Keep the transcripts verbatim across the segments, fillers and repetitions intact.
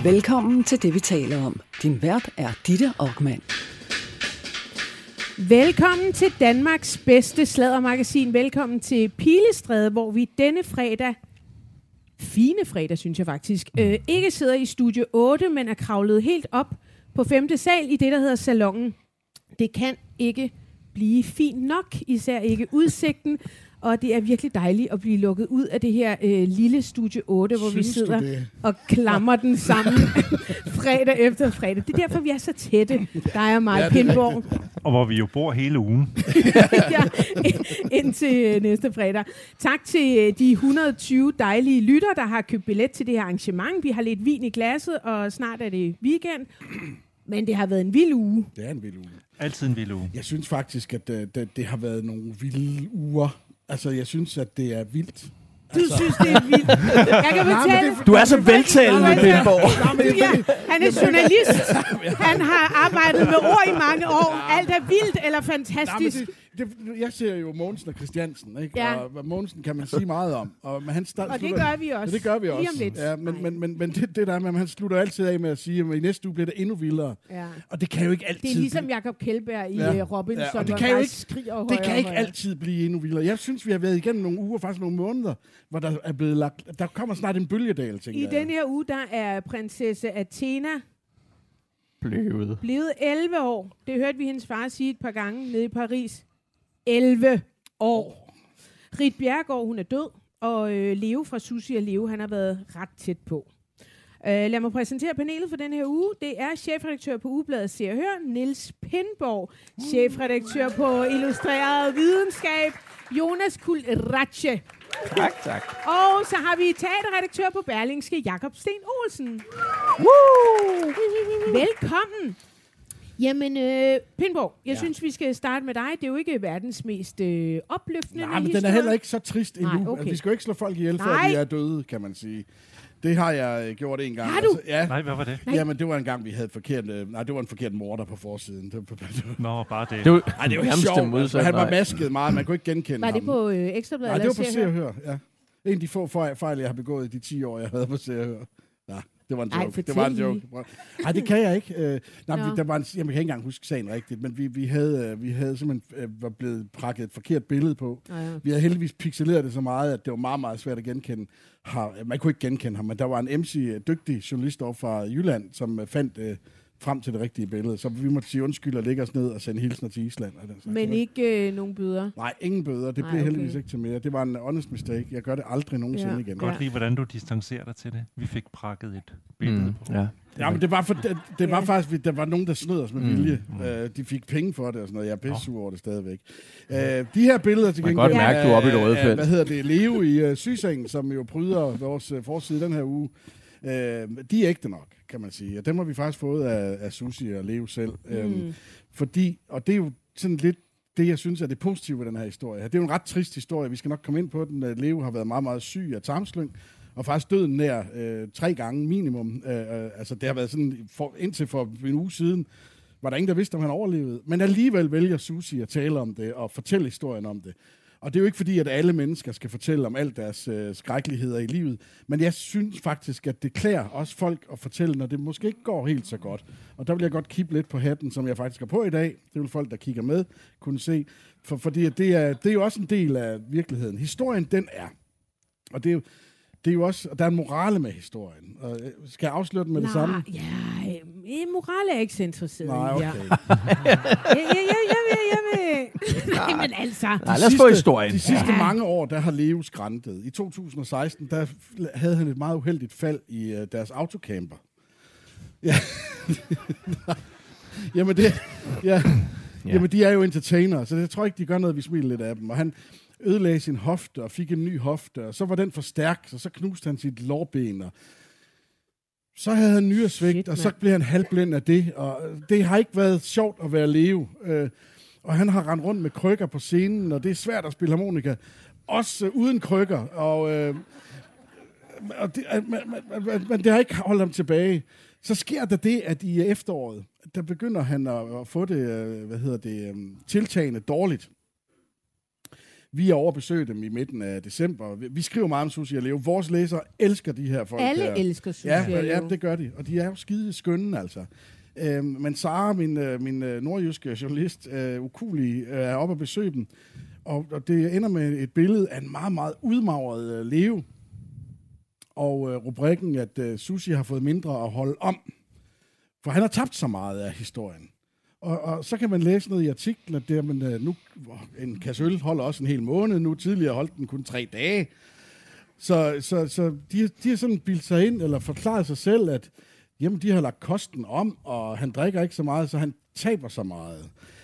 Velkommen til det, vi taler om. Din vært er Ditte Okman. Velkommen til Danmarks bedste sladdermagasin. Velkommen til Pilestræde, hvor vi denne fredag, fine fredag synes jeg faktisk, øh, ikke sidder i studie otte, men er kravlet helt op på femte sal i det, der hedder Salonen. Det kan ikke blive fint nok, især ikke udsigten. Og det er virkelig dejligt at blive lukket ud af det her øh, lille studie otte, hvor Synes vi sidder og klamrer den sammen fredag efter fredag. Det er derfor, vi er så tætte, dig og mig, ja, Pindborg. Og hvor vi jo bor hele ugen. Ja, indtil øh, næste fredag. Tak til øh, de et hundrede og tyve dejlige lytter, der har købt billet til det her arrangement. Vi har lidt vin i glasset, og snart er det weekend. Men det har været en vild uge. Det er en vild uge. Altid en vild uge. Jeg synes faktisk, at det, det, det har været nogle vilde uger. Altså, jeg synes, at det er vildt. Du altså. synes, det er vildt. Jeg kan fortælle... Du er så veltalende, Pindborg. Ja, han er journalist. Han har arbejdet med ord i mange år. Alt er vildt eller fantastisk. Det, det, jeg ser jo Mogensen og Christiansen, ikke? Ja. Og Mogensen kan man sige meget om. Og, men han start, og det slutter, gør vi også. Ja, det gør vi også. Lige om lidt. Ja, men men, men, men det, det der med, at han slutter altid af med at sige, at i næste uge bliver det endnu vildere. Ja. Og det kan jo ikke altid... Det er ligesom Jacob Kjeldberg i ja. Robinson, ja, og det kan jo ikke, skriger det kan ikke altid blive endnu vildere. Jeg synes, vi har været igennem nogle uger, faktisk nogle måneder, hvor der er blevet lagt... Der kommer snart en bølgedal, tænker I jeg. den her uge, der er prinsesse Athena blevet. blevet elleve år. Det hørte vi hendes far sige et par gange nede i Paris. elleve år. Rit Bjerregaard, hun er død, og øh, Leo fra Susie og Leo, han har været ret tæt på. Øh, lad mig præsentere panelet for den her uge. Det er chefredaktør på Ugebladet Se og Hør, Niels Pindborg, chefredaktør på Illustreret Videnskab, Jonas Kulratje. Tak, tak. Og så har vi teaterredaktør på Berlingske, Jakob Sten Olsen. Woo! Velkommen. Jamen, øh, Pindborg, jeg ja. synes, vi skal starte med dig. Det er jo ikke verdens mest øh, opløftende Nej, men historie. den er heller ikke så trist endnu. Nej, okay. Altså, vi skal jo ikke slå folk ihjel, før Nej. de er døde, kan man sige. Det har jeg gjort en gang. Har du? Altså, ja. Nej, hvad var det? Jamen, det var en gang, vi havde forkert... Øh, nej, det var en forkert morder på forsiden. Det var, Nå, bare det. Det var, Ej, det var nærmest sjovt. det Altså, han var masket meget, man kunne ikke genkende Var ham. det på øh, Ekstrabladet? Nej, det var på Se Se og Hør, ja. En af de få fejl, jeg har begået i de ti år, jeg havde på Se og Hør. Ja, det var en joke. Ej, det var en joke. Nej, det kan jeg ikke. Øh, nej, ja. der var en, jeg kan ikke engang huske sagen rigtigt, men vi, vi, havde, vi havde simpelthen øh, var blevet prakket et forkert billede på. Ja, ja. Vi havde heldigvis pixeleret det så meget, at det var meget, meget svært at genkende. Har, man kunne ikke genkende ham, men der var en M C, dygtig journalist over fra Jylland, som øh, fandt... Øh, frem til det rigtige billede. Så vi måtte sige undskyld og lægge os ned og sende hilsner til Island. Og den slags. Men ikke øh, nogen bøder? Nej, ingen bøder. Det Nej, blev okay. heldigvis ikke til mere. Det var en honest mistake. Jeg gør det aldrig nogensinde ja. igen. Godt Ja. lide, hvordan du distancerer dig til det. Vi fik prakket et billede mm, på. ja. Ja, men det var, for, det, det var Ja. faktisk, der var nogen, der snød os med Mm, vilje. mm. Uh, de fik penge for det og sådan noget. Jeg er pissur over det stadigvæk. Uh, de her billeder til Man gengæld... kan godt mærke, du er oppe i det røde felt. Hvad hedder det? Leo i uh, sygesengen, som jo bryder vores uh, forside den her uge. Uh, de er ægte nok, kan man sige. Og dem har vi faktisk fået af, af Susie og Leo selv. Mm. Um, fordi, og det er jo sådan lidt det, jeg synes er det positive ved den her historie. Det er jo en ret trist historie. Vi skal nok komme ind på den. Leo har været meget, meget syg af tarmslyng, og faktisk døden nær øh, tre gange minimum. Øh, øh, altså det har været sådan, for, indtil for en uge siden, var der ingen, der vidste, om han overlevede. Men alligevel vælger Susie at tale om det, og fortælle historien om det. Og det er jo ikke fordi, at alle mennesker skal fortælle om alt deres øh, skrækkeligheder i livet, men jeg synes faktisk, at det klæder også folk at fortælle, når det måske ikke går helt så godt. Og der vil jeg godt kippe lidt på hatten, som jeg faktisk har på i dag. Det vil folk, der kigger med, kunne se. For, fordi det er, det er jo også en del af virkeligheden. Historien, den er. Og det er jo, det er jo også, der er en morale med historien. Og skal jeg afsløre den med Nej, det samme? Ja, øh, morale er jeg ikke så interesseret Nej, i. okay. Ja. jeg, jeg, jeg, jeg vil, jeg vil. Nej, men altså. Nej, lad os få historien. De sidste ja. mange år, der har Leo skræntet. I to tusind og seksten, der havde han et meget uheldigt fald i uh, deres autocamper. Ja. Jamen, det, ja. Ja. Jamen, de er jo entertainere, så jeg tror ikke, de gør noget, vi smiler lidt af dem. Og han ødelagde sin hofte og fik en ny hofte, og så var den for stærk, så så knuste han sit lårben, og så havde han nyresvigt, og så blev han halvblind af det, og det har ikke været sjovt at være Leo. Øh, og han har rendt rundt med krykker på scenen, og det er svært at spille harmonika, også øh, uden krykker, og, øh, og det, øh, men, men, men det har ikke holdt ham tilbage. Så sker der det, at i efteråret, der begynder han at, at få det, øh, hvad hedder det, øh, tiltagende dårligt. Vi er over at besøge dem i midten af december. Vi, vi skriver meget om Susie og Leo. Vores læsere elsker de her folk. Alle der. elsker Susie ja, og Leo. Ja, det gør de. Og de er jo skide skønne, altså. Øhm, men Sara, min, øh, min øh, nordjyske journalist, øh, ukulig, øh, er oppe at besøge dem. Og, og det ender med et billede af en meget, meget udmagret øh, Leo. Og øh, rubrikken, at øh, Susie har fået mindre at holde om. For han har tabt så meget af historien. Og, og så kan man læse noget i artiklen, at det, men, øh, nu, en kasse øl holder også en hel måned. Nu tidligere holdt den kun tre dage. Så, så, så de, de har sådan bildt sig ind, eller forklaret sig selv, at jamen, de har lagt kosten om, og han drikker ikke så meget, så han taber så meget.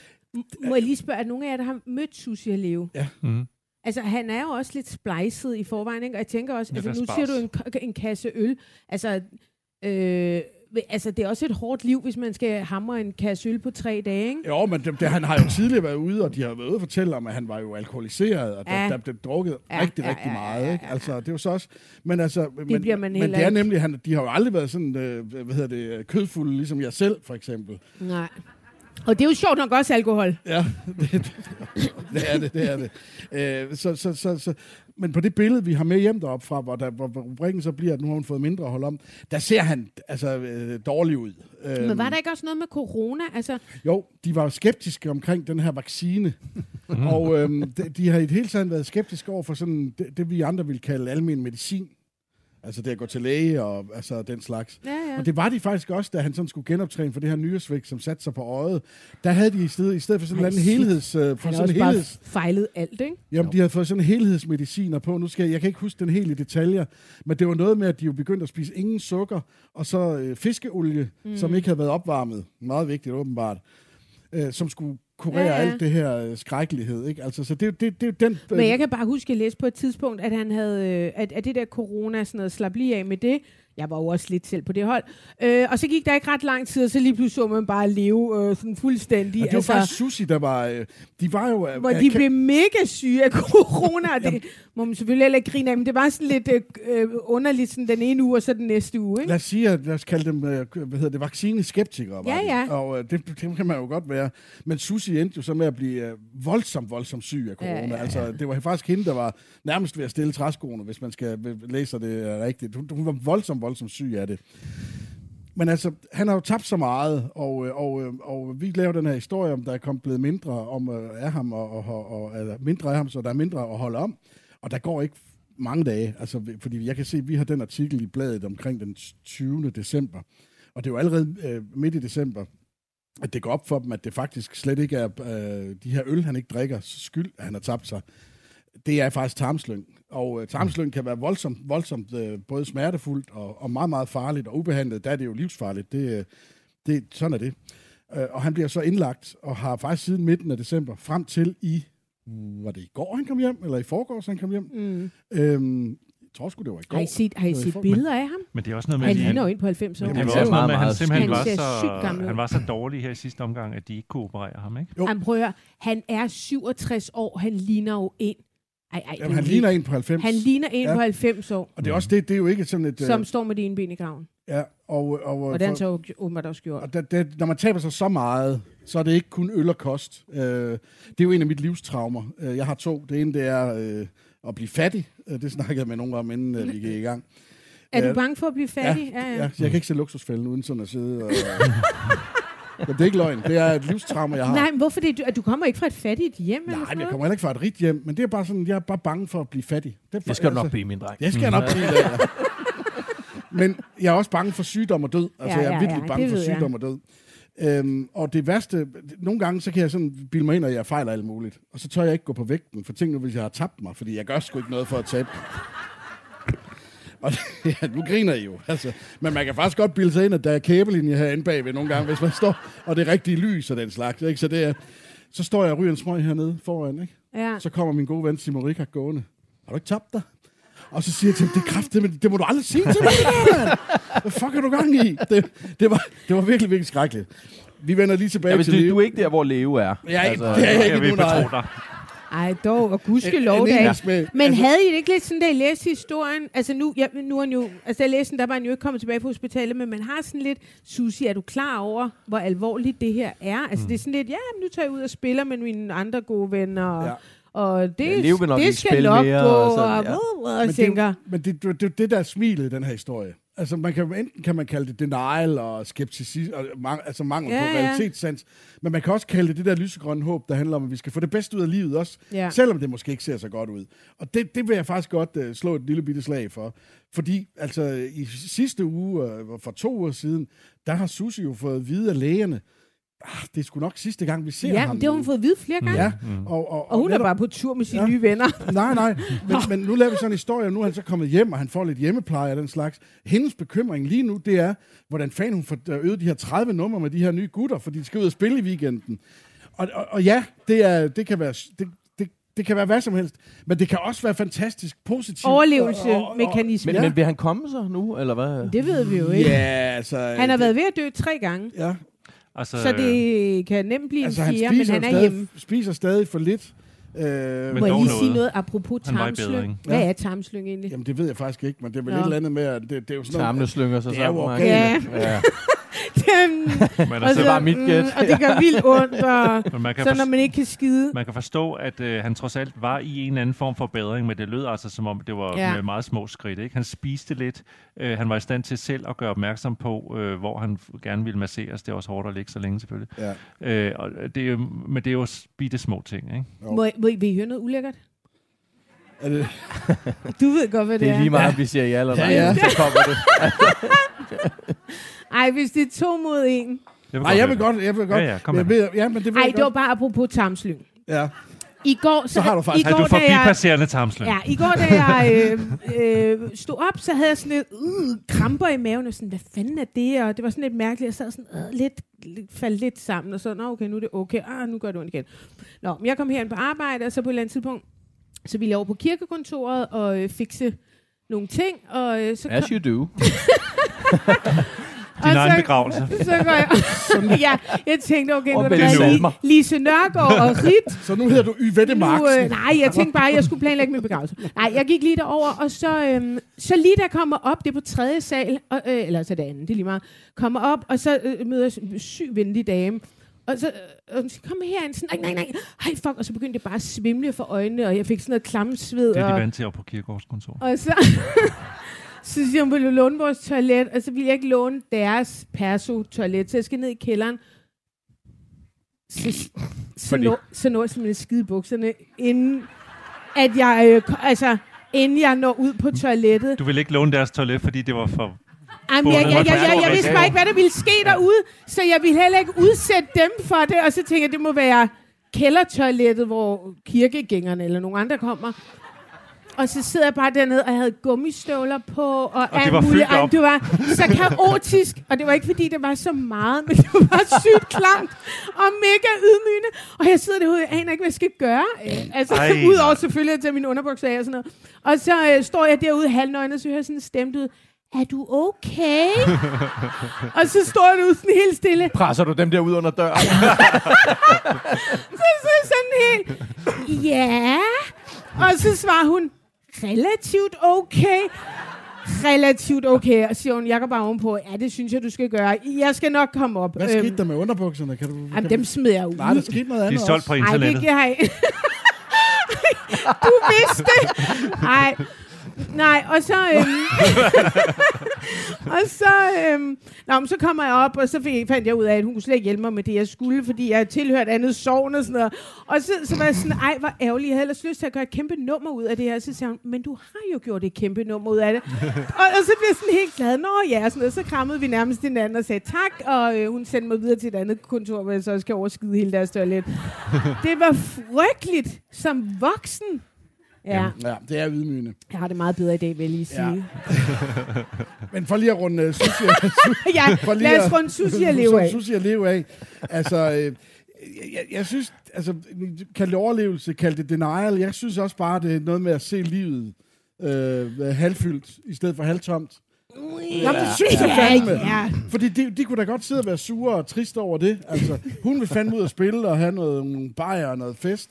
Må jeg lige spørge, at nogle af jer, der har mødt Susie og Leo? Ja. Mm. Altså, han er jo også lidt splicet i forvejen, ikke? Og jeg tænker også, altså, nu spars. siger du en, en kasse øl. Altså, øh, altså, det er også et hårdt liv, hvis man skal hamre en kasse øl på tre dage, ikke? Jo, men det, det, han har jo tidligere været ude, og de har været ude og fortælle om, at han var jo alkoholiseret, og der, Ja. der blev drukket Ja, rigtig, ja, rigtig ja, meget. ja, ja, Ikke? ja. Altså, det er jo så også... Men, altså, men, bliver man men heller det er ikke. nemlig, han, de har jo aldrig været sådan, øh, hvad hedder det, kødfulde, ligesom jeg selv, for eksempel. Nej. Og det er jo sjovt nok også alkohol. Ja, det, det er det, det er det. Øh, så, så, så, så, men på det billede, vi har med hjem deroppe fra, hvor, der, hvor rubrikken så bliver, at nu har hun fået mindre at holde om, der ser han altså øh, dårlig ud. Øh, Men var der ikke også noget med corona? Altså, Jo, de var skeptiske omkring den her vaccine, og øh, de, de har i det hele taget været skeptiske over for sådan det, det vi andre vil kalde almen medicin. Altså det at gå til læge og altså den slags. ja, ja. Og det var de faktisk også, da han sådan skulle genoptræne for det her nyresvigt, som satte sig på øjet. Der havde de i stedet, i stedet for sådan Ej, en anden shit. helheds... Øh, for Han har sådan også en bare helheds fejlet alt, ikke? jamen, de havde fået sådan helhedsmediciner på. Nu skal jeg, jeg kan ikke huske den helt i detaljer, men det var noget med, at de jo begyndte at spise ingen sukker, og så øh, fiskeolie, mm. som ikke havde været opvarmet. Meget vigtigt, åbenbart. Øh, som skulle kurere Ja, ja. alt det her øh, skrækkelighed, ikke? Altså, så det, det, det er jo den... Øh, Men jeg kan bare huske, at jeg læste på et tidspunkt, at han havde, øh, at, at det der corona, sådan noget, slap lige af med det. Jeg var jo også lidt selv på det hold. Øh, og så gik der ikke ret lang tid, og så lige pludselig så man bare leve øh, sådan fuldstændig. og det var altså, faktisk Susie, der var... Øh, de var jo... Øh, hvor øh, de kan- blev mega syge af corona, og det må man selvfølgelig heller ikke grine af, men det var sådan lidt øh, underligt sådan den ene uge, og så den næste uge, ikke? Lad os sige, at lad os kalde dem, øh, hvad hedder det, vaccineskeptikere. Var Ja, de. ja. Og øh, det, det kan man jo godt være. Men Susie endte jo så med at blive øh, voldsomt, voldsomt syg af corona. Ja, ja, ja. Altså, det var faktisk hende, der var nærmest ved at stille træskoene, hvis man skal øh, læse det øh, rigtigt. Hun, hun var voldsomt, voldsomt syg af det. Men altså, han har jo tabt så meget, og, øh, og, øh, og vi laver den her historie om, der er kommet blevet mindre om øh, af ham, og, og, og eller mindre af ham, så der er mindre at holde om. Og der går ikke mange dage, altså, fordi jeg kan se, at vi har den artikel i bladet omkring den tyvende december. Og det er jo allerede øh, midt i december, at det går op for dem, at det faktisk slet ikke er øh, de her øl, han ikke drikker, skyld, at han har tabt sig. Det er faktisk tarmslyng. Og øh, tarmslyng kan være voldsomt, voldsomt øh, både smertefuldt og, og meget, meget farligt og ubehandlet. Der er det jo livsfarligt. Det, øh, det, sådan er det. Øh, og han bliver så indlagt og har faktisk siden midten af december frem til i, var det i går, han kom hjem? Eller i forgårs, han kom hjem? Mm. Øhm, jeg tror sgu, det var i går. Har I set, har I Det var i set forgårs. billeder af ham? Men det er også noget med, Han at ligner jo ind på halvfems år. men Han det ser var også noget meget, med, at han meget- simpelthen Han var ser sygt gammel så, ud. han var så dårlig her i sidste omgang, at de ikke kunne operere ham, ikke? Jo. Han prøver, han er syvogtres år, han ligner jo en. Ej, ej, Jamen, han ligner en på halvfems. Han ligner en Ja. på halvfems år, Og det er også det, det er jo ikke sådan et... som øh, står med det ene ben i graven. ja, og, og, Og det har han så jo åbenbart også gjort. Og det, det, når man taber sig så meget, så er det ikke kun øl og kost. Øh, det er jo en af mit livstraumer. Øh, jeg har to. Det ene, det er øh, at blive fattig. Øh, det snakkede jeg med nogen om, inden øh, vi gik i gang. Er du øh, bange for at blive fattig? Ja, ja. Så jeg kan ikke se luksusfælden uden sådan at sidde og... Men det er ikke løgn. Det er et livstrauma, jeg har. Nej, men hvorfor det? Du, du kommer ikke fra et fattigt hjem? eller Nej, sådan men jeg noget? kommer heller ikke fra et rigt hjem. Men det er bare sådan, jeg er bare bange for at blive fattig. Det, er, Det skal du nok blive, min dreng. Det skal jeg nok blive. Ja. Men jeg er også bange for sygdom og død. Altså, Ja, jeg er ja, virkelig ja, bange det for ved jeg. sygdom og død. Øhm, og det værste, nogle gange så kan jeg sådan bilde mig ind, at jeg fejler alt muligt. Og så tør jeg ikke gå på vægten, for tænk nu, hvis jeg har tabt mig, fordi jeg gør sgu ikke noget for at tabe. Og ja, nu griner I jo. Altså, men man kan faktisk godt bilde sig ind, at der er kæbelinje herinde bagved nogle gange, hvis man står, og det er rigtige lys og den slags. Ikke? Så, det er, så står jeg og ryger en smøg hernede foran, ikke? Ja. Så kommer min gode ven Simon Rikard gående. Har du ikke tabt dig? Og så siger jeg til ham, det er kraft, det, det må du aldrig sige til mig, det der, mand. Hvad fuck er du gang i? Det, det, var, det var virkelig, virkelig skrækkeligt. Vi vender lige tilbage Ja, men til du, Leo. du er ikke der, hvor Leo er. Jeg er ikke, Altså, det er jeg Jeg ikke vil nu, nej. betro dig. Ej, dog, og gudskelov En- en da engelsk ikke. med- Men altså- havde I det ikke lidt sådan, da I læste historien? Altså nu, ja, nu er han jo, altså da jeg læste den, der var han jo ikke kommet tilbage på hospitalet, men man har sådan lidt, Susie, er du klar over, hvor alvorligt det her er? Altså mm. det er sådan lidt, ja, nu tager jeg ud og spiller med mine andre gode venner, og, Ja. og det, Ja, Leo vil nok det ikke skal spille nok mere, gå, og så- og, ja. og, og Men det, tænker, er jo- men det, det, det, det der er smilet i den her historie. Altså, man kan, enten kan man kalde det denial og skepticisme, og mang, altså mangel Ja, på ja. realitetssans, men man kan også kalde det det der lysegrønne håb, der handler om, at vi skal få det bedste ud af livet også, Ja. selvom det måske ikke ser så godt ud. Og det, det vil jeg faktisk godt uh, slå et lille bitte slag for. Fordi altså, i sidste uge, uh, for to uger siden, der har Susie jo fået at vide af lægerne, ah, det er sgu nok sidste gang, vi ser ja, ham. det har hun nu. fået at vide flere gange. Ja, og, og, Og hun er netop- bare på tur med sine Ja. nye venner. Nej, nej, men, men nu laver vi sådan en historie, og nu er han så kommet hjem, og han får lidt hjemmepleje og den slags. Hendes bekymring lige nu, det er, hvordan fanden hun får øget de her tredive numre med de her nye gutter, fordi de skal ud og spille i weekenden. Og, og, og ja, det, er, det, kan være, det, det, det kan være hvad som helst, men det kan også være fantastisk positivt. Overlevelsesmekanisme. Men, Ja. men vil han komme så nu, eller hvad? Det ved vi jo ikke. Ja, altså... Han har været ved at dø tre gange, Ja, Altså, så det kan nemt blive altså en han fjerde, men spiser, han er stadig, hjemme. spiser stadig for lidt. Øh, Må Men jeg dog lige noget. sige noget apropos Han var i tarmslyng? bedring. Hvad Ja. er tarmslyng egentlig? jamen, det ved jeg faktisk ikke, men det er vel Nå. et eller andet med, at det, det er jo sådan Tarmene noget... slynger sig Det er jo sammen. organer. ikke? Ja. Dem, men, og, altså, det var mit gæt. mm, og det gør vildt ondt, og men man, kan så når for, man ikke kan skide. man kan forstå, at øh, han trods alt var i en eller anden form for bedring, men det lød altså som om, det var Ja. med meget små skridt. Ikke? Han spiste lidt. Øh, han var i stand til selv at gøre opmærksom på, øh, hvor han f- gerne ville masseres. Det er også hårdt at ligge så længe, selvfølgelig. Ja. Øh, og det er jo, men det er jo bitte små ting, ikke? Jo. Må, I- må I, vil I høre noget ulækkert? Er det, Du ved godt, hvad det, Det er lige er. meget, om vi siger ja eller nej. Ja, ja. Så kommer det. Ej, hvis det er to mod en. Jeg nej, jeg vil høre godt, jeg vil godt. Ja, ja, kom jeg med ved, ja, men det ved Ej, jeg det var godt. bare apropos tarmslyng. Ja. I går, så, Så har du faktisk- i det. Er går, du da jeg, forbipasserende tarmslyng? ja, i går, da jeg øh, øh, stod op, så havde jeg sådan lidt uh, kramper i maven, og sådan, hvad fanden er det? Og det var sådan lidt mærkeligt, jeg sad sådan øh, lidt, lidt, faldt lidt sammen, og så, nå okay, nu er det okay, ah, nu gør det ondt igen. Nå, men jeg kom herind på arbejde, og så på et eller andet tidspunkt, så ville jeg over på kirkekontoret og øh, fikse nogle ting, og øh, så As you do. Din og egen så- begravelse. Så går jeg, ja, jeg tænkte, okay, nu Og er det Benny været Salmer. Li- Lise Nørgaard og Rit. Så nu hedder du Yvette Nu, Marksen. øh, nej, jeg tænkte bare, at jeg skulle planlægge min begravelse. Nej, jeg gik lige derover, og så, øhm, så lige der kommer op, det er på tredje sal, og, øh, eller så det andet, det er lige meget, kommer op, og så øh, møder jeg en syg venlig dame, og så øh, så kom herind, sådan, nej, nej, nej, hej, fuck, og så begyndte det bare at svimle for øjnene, og jeg fik sådan noget klamsved. Det er de og, vant til op på kirkegårdskontor. og så, så siger hun, vil du låne vores toilet? Og så vil jeg ikke låne deres perso-toilet, så jeg skal ned i kælderen. Så, så, Fordi- når, så når jeg simpelthen skide i bukserne, inden at jeg, øh, ko- altså, inden jeg når ud på toilettet. Du vil ikke låne deres toilet, fordi det var for... Jamen, jeg, jeg, jeg, jeg, jeg, jeg vidste Bundet. bare ikke, hvad der ville ske derude, så jeg ville heller ikke udsætte dem for det, og så tænkte jeg, det må være kældertoilettet, hvor kirkegængerne eller nogen andre kommer. Og så sidder jeg bare dernede, og jeg havde gummistøvler på, og, og det var fyldt op. Det var så kaotisk, og det var ikke, fordi det var så meget, men det var bare sygt klamt og mega ydmygende. Og jeg sidder derude, jeg aner ikke, hvad jeg skal gøre. Øh, Altså, Ej, udover nej. selvfølgelig at tage mine underbukser af og sådan noget. Og så øh, står jeg derude halvnøgen, og så hører jeg sådan stemt ud, er du okay? Og så står jeg derude sådan helt stille. Presser du dem der ud under døren? Så, så sådan helt, ja. Og så svarer hun, relativt okay. Relativt okay. Og siger hun, jeg går bare ovenpå, ja, det synes jeg, du skal gøre. Jeg skal nok komme op. Hvad skete der med underbukserne? Kan du, kan Jamen, dem smider jeg ud. Nej, der skete noget De andet er solgt også. på Ej, det internettet. kan jeg ikke. Du vidste det. Nej. Nej, og så... Øhm, og så... Øhm, nå, men så kommer jeg op, og så fik, fandt jeg ud af, at hun kunne slet ikke hjælpe mig med det, jeg skulle, fordi jeg tilhørte andet sovn og sådan noget. Og så, så var jeg sådan, ej, hvor ærgerlig. Jeg havde ellers lyst til at gøre et kæmpe nummer ud af det her. Så siger hun, men du har jo gjort et kæmpe nummer ud af det. og, og så blev jeg sådan helt glad. Nå ja, sådan noget. Så krammede vi nærmest hinanden og sagde tak, og øh, hun sendte mig videre til et andet kontor, hvor jeg så også kan overskide hele deres toilet. Det var frygteligt som voksen. Ja, Ja, det er ydmygende. jeg har det meget bedre i dag, vil jeg lige sige. Men for lige at runde uh, sushi, Ja, for lige lad os at- runde sushi og leve af. Sushi at leve af. Altså, øh, jeg, jeg, jeg synes, altså, kald det overlevelse, kald det denial. Jeg synes også bare, det er noget med at se livet øh, halvfyldt, i stedet for halvtomt. Jamen, det synes jeg fandme. Ja, Fordi de, de kunne da godt sidde og være sure og triste over det. Altså, hun vil fandme ud og spille og have noget, nogle bajer og noget fest.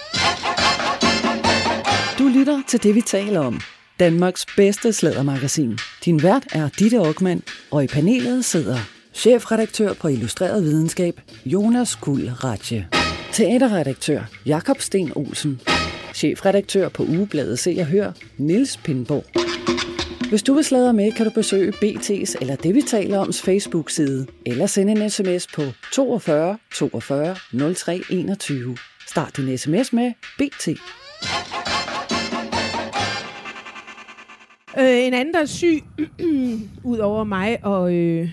Du lytter til det, vi taler om. Danmarks bedste sladdermagasin. Din vært er Ditte Okman, og i panelet sidder chefredaktør på Illustreret Videnskab, Jonas Kuhl Ratje. Teaterredaktør, Jakob Sten Olsen. Chefredaktør på ugebladet Se og Hør, Niels Pindborg. Hvis du vil sladre med, kan du besøge B T's eller det, vi taler oms Facebook-side, eller sende en sms på toogfyrre toogfyrre nul tre enogtyve. Start din sms med B T. Øh, en anden, der er syg, ud over mig og øh,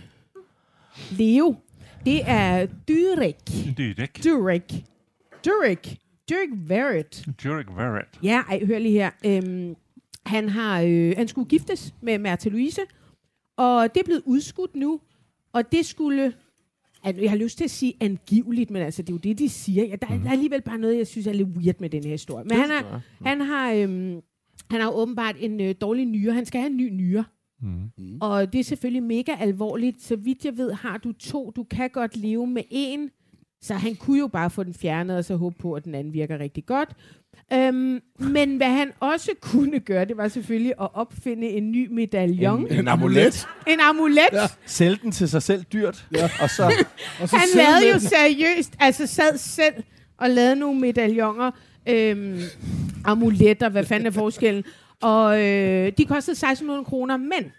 Leo, det er Dyrek. Dyrek. Dyrek. Dyrek. Dyrek Verrett. Dyrek Verrett. Ja, ej, hør lige her. Øhm, han, har, øh, han skulle giftes med Märtha Louise, og det er blevet udskudt nu, og det skulle... Jeg har lyst til at sige angiveligt, men altså, det er jo det, de siger. Ja, der, mm. der er alligevel bare noget, jeg synes er lidt weird med den her historie. Men han, er, han har... Øhm, Han har åbenbart en øh, dårlig nyre. Han skal have en ny nyre. Mm. Og det er selvfølgelig mega alvorligt. Så vidt jeg ved, har du to. Du kan godt leve med en. Så han kunne jo bare få den fjernet, og så håbe på, at den anden virker rigtig godt. Øhm, men hvad han også kunne gøre, det var selvfølgelig at opfinde en ny medaljon. En, en amulet. En amulet. Ja. Sælge den til sig selv dyrt. Ja. Og så, og så han lavede jo seriøst, altså sad selv og lavede nogle medaljoner. Øhm, amuletter, hvad fanden er forskellen? Og øh, de kostede seksten hundrede kroner, men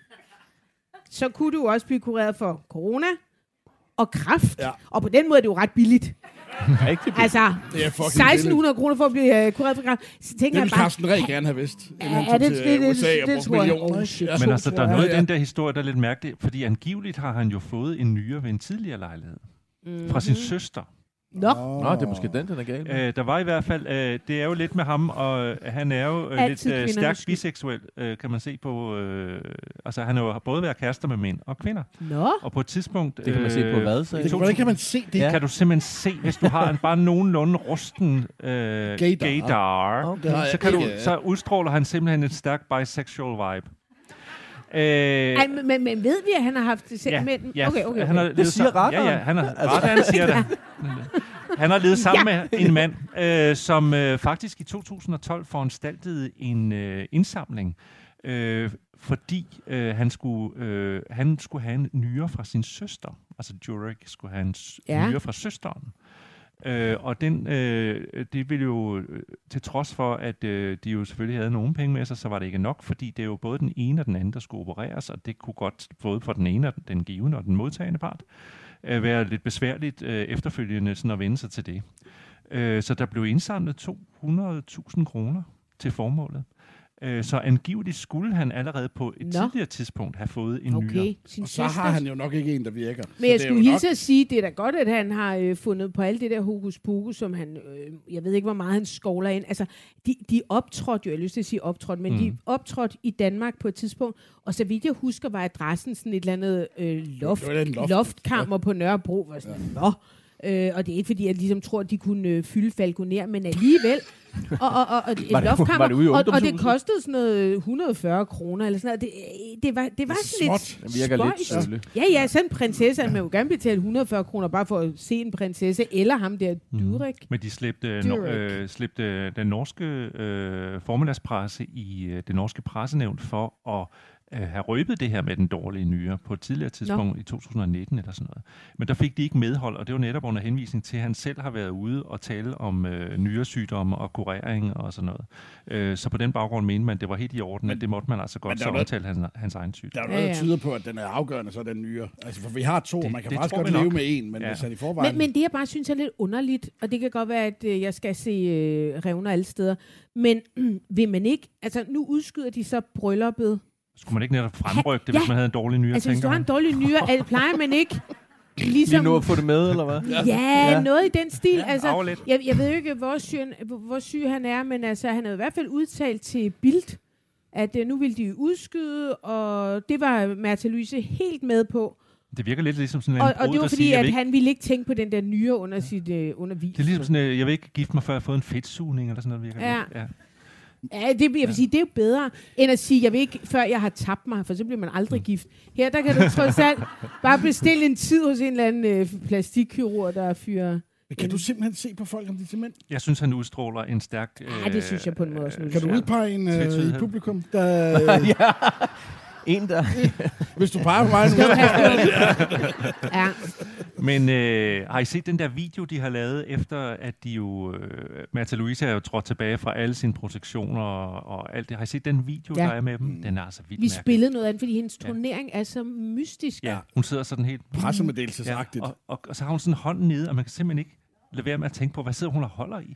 så kunne du også blive kureret for corona og kræft. Ja. Og på den måde er det jo ret billigt. Rigtig billigt. Altså, seksten hundrede kroner for at blive uh, kureret for kræft. Så tænker det vil Carsten Reh gerne have vidst. Ja, det, det, det, det, det tror jeg. Oh, shit, men altså, der er noget i den der historie, der er lidt mærkeligt, fordi angiveligt har han jo fået en nyre ved en tidligere lejlighed. Mm-hmm. Fra sin søster. Nå. Nå, det er måske den, den er gal. Øh, der var i hvert fald, øh, det er jo lidt med ham, og øh, han er jo øh, lidt øh, stærkt biseksuel, øh, kan man se på, øh, altså han har jo både været kærester med mænd og kvinder. Nå. Og på et tidspunkt... Det kan man se på hvad? Så? Det, hvordan kan man se det? Ja. Kan du simpelthen se, hvis du har en bare nogenlunde rusten øh, gaydar, gaydar okay. så, kan du, så udstråler han simpelthen et stærkt bisexual vibe. Øh, Ej, men, men ved vi, at han har haft det selv ja, med? Ja, okay, okay, han har okay. Det siger Radaren. Ja, ja, han har, Radaren siger det. Han har levet sammen ja. med en mand, øh, som øh, faktisk i to tusind og tolv foranstaltede en øh, indsamling, øh, fordi øh, han, skulle, øh, han skulle have en nyre fra sin søster. Altså Dyrek skulle have en ja. nyre fra søsteren. Øh, og den, øh, det ville jo, øh, til trods for, at øh, de jo selvfølgelig havde nogle penge med sig, så var det ikke nok, fordi det er jo både den ene og den anden, der skulle opereres, og det kunne godt, både for den ene, den givende og den modtagende part, øh, være lidt besværligt øh, efterfølgende sådan at vende sig til det. Øh, så der blev indsamlet to hundrede tusind kroner til formålet. Så angiveligt skulle han allerede på et Nå. tidligere tidspunkt have fået en okay. nyere. Og så har han jo nok ikke en, der virker. Men jeg så skulle hilse nok... at sige, det er da godt, at han har øh, fundet på alt det der hokus pokus, som han, øh, jeg ved ikke, hvor meget han skovler ind. Altså, de, de optrådte jo, jeg har lyst til at sige optrådte, men mm. de optrådte i Danmark på et tidspunkt, og så vidt jeg husker, var adressen sådan et eller andet øh, loft, loft. loftkammer ja. på Nørrebro. Var sådan, ja. Nå. Øh, og det er ikke, fordi jeg ligesom tror, at de kunne øh, fylde Falconer, men alligevel. og, og, og, og, var det, loftkammer, var det og, og det kostede sådan noget et hundrede og fyrre kroner, eller sådan noget. Det, det var, det var sådan lidt det virker lidt sølle. Ja, ja, sådan en prinsesse, man jo gerne betale et hundrede og fyrre kroner, bare for at se en prinsesse, eller ham der, Dyrek. Mm. Men de slæbte, no, øh, slæbte den norske øh, formiddagspresse i øh, det norske pressenævn for at have røbet det her med den dårlige nyre på et tidligere tidspunkt no. i to tusind og nitten eller sådan noget. Men der fik de ikke medhold, og det var netop under henvisning til, at han selv har været ude og tale om øh, nyresygdomme og kurering og sådan noget. Øh, så på den baggrund mente man, at det var helt i orden, men det måtte man altså godt så omtale hans, hans egen sygdom. Der er noget, der tyder på, at den er afgørende, så den nyre. Altså, for vi har to, det, man kan faktisk godt leve med en, men ja. hvis han i forvejen... Men, men det, jeg bare synes er lidt underligt, og det kan godt være, at øh, jeg skal se øh, revner alle steder, men øh, vil man ikke... Altså, nu udskyder de så brylluppet. Skulle man ikke netop fremrykke det, ja. hvis man havde en dårlig nyre? Altså, hvis du har en dårlig nyre, altså, plejer man ikke ligesom... Lige nu at få det med, eller hvad? Ja, ja. noget i den stil. Ja, altså, jeg, jeg ved jo ikke, hvor syg, hvor syg han er, men altså, han havde i hvert fald udtalt til Bild, at uh, nu ville de udskyde, og det var Märtha Louise helt med på. Det virker lidt ligesom sådan en og, brud, og det var fordi, siger, at ikke... han ville ikke tænke på den der nyre under sit uh, undervis. Det er ligesom sådan, jeg vil ikke gifte mig, før jeg har fået en fedtsugning, eller sådan noget. Virker ja. ja. Ja, det, jeg vil ja. sige, det er jo bedre, end at sige, jeg vil ikke, før jeg har tabt mig, for så bliver man aldrig mm. gift. Her, der kan du trods alt bare bestille en tid hos en eller anden øh, plastikkirurg, der fyrer... Kan du simpelthen se på folk, om de er til mænd? Jeg synes, han udstråler en stærk... Øh, ja, det synes jeg på en måde også. Kan du udpege en øh, i publikum? Der, ja. En der... Hvis du peger på mig nu. Ja. Men øh, har I set den der video, de har lavet, efter at de jo... Øh, Märtha Louise er jo trådt tilbage fra alle sine protektioner og, og alt det. Har I set den video, Ja. der er med dem? Den er altså vildt Vi mærkelig. spillede noget andet, fordi hendes turnering er så mystisk. Ja, hun sidder sådan helt... Pressemeddelelsesagtigt. Ja, og, og, og så har hun sådan hånden nede, og man kan simpelthen ikke lade være med at tænke på, hvad sidder hun og holder i?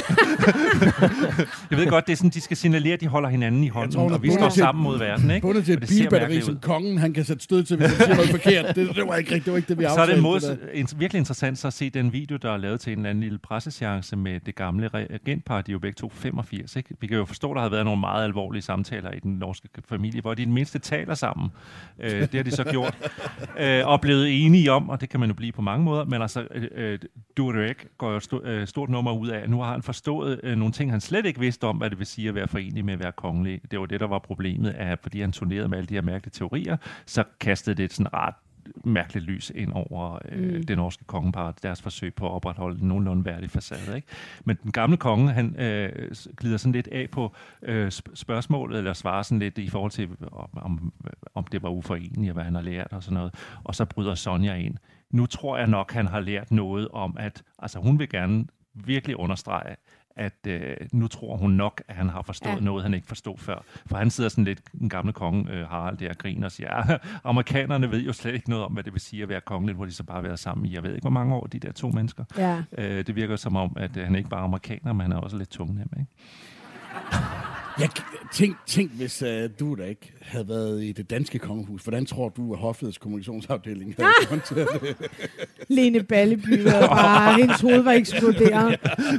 Jeg ved godt, det er sådan, de skal signalere, at de holder hinanden i hånden, tror, hun er og vi står bundet til- sammen mod verden, ikke? Bundet til Og et det ser bilbatteri, mærkeligt som ud. kongen han kan sætte stød til, hvis han siger noget forkert. Det, det var ikke rigtigt, det var ikke det, vi Så er aftalte. det mod, der. en, virkelig interessant så at se den video, der er lavet til en eller anden lille presseseance med det gamle regentpar, de er jo begge to femogfirs. Ikke? Vi kan jo forstå, der har været nogle meget alvorlige samtaler i den norske familie, hvor de i det mindste taler sammen. Øh, det har de så gjort. Øh, og blevet enige om, og det kan man jo blive på mange måder, men altså, øh, Durek går jo st- øh, stort nummer ud af, nu har han forstået øh, nogle ting, han slet ikke vidste om, hvad det vil sige at være forenlig med at være kongelig. Det var det, der var problemet, at fordi han turnerede med alle de her mærkelige teorier, så kastede det et sådan ret mærkeligt lys ind over øh, mm. det norske kongepar, deres forsøg på at opretholde en nogenlunde værdig facade. Ikke? Men den gamle konge, han øh, glider sådan lidt af på øh, spørgsmålet, eller svarer sådan lidt i forhold til, om, om det var uforeneligt, hvad han har lært og sådan noget. Og så bryder Sonja ind. Nu tror jeg nok, han har lært noget om, at altså, hun vil gerne virkelig understrege, at øh, nu tror hun nok, at han har forstået ja. noget, han ikke forstod før. For han sidder sådan lidt, den gamle konge øh, Harald der og griner og siger, ja, amerikanerne ved jo slet ikke noget om, hvad det vil sige at være kongelig, hvor de så bare har været sammen i, jeg ved ikke, hvor mange år, de der to mennesker. Ja. Øh, det virker som om, at øh, han ikke bare er amerikaner, men han er også lidt tungnem, ikke? Jeg tænk, tænk, hvis uh, du da ikke havde været i det danske kongehus. Hvordan tror du, at Hoffets kommunikationsafdeling havde håndteret det? Lene Balleby var bare, hendes hoved var eksploderet.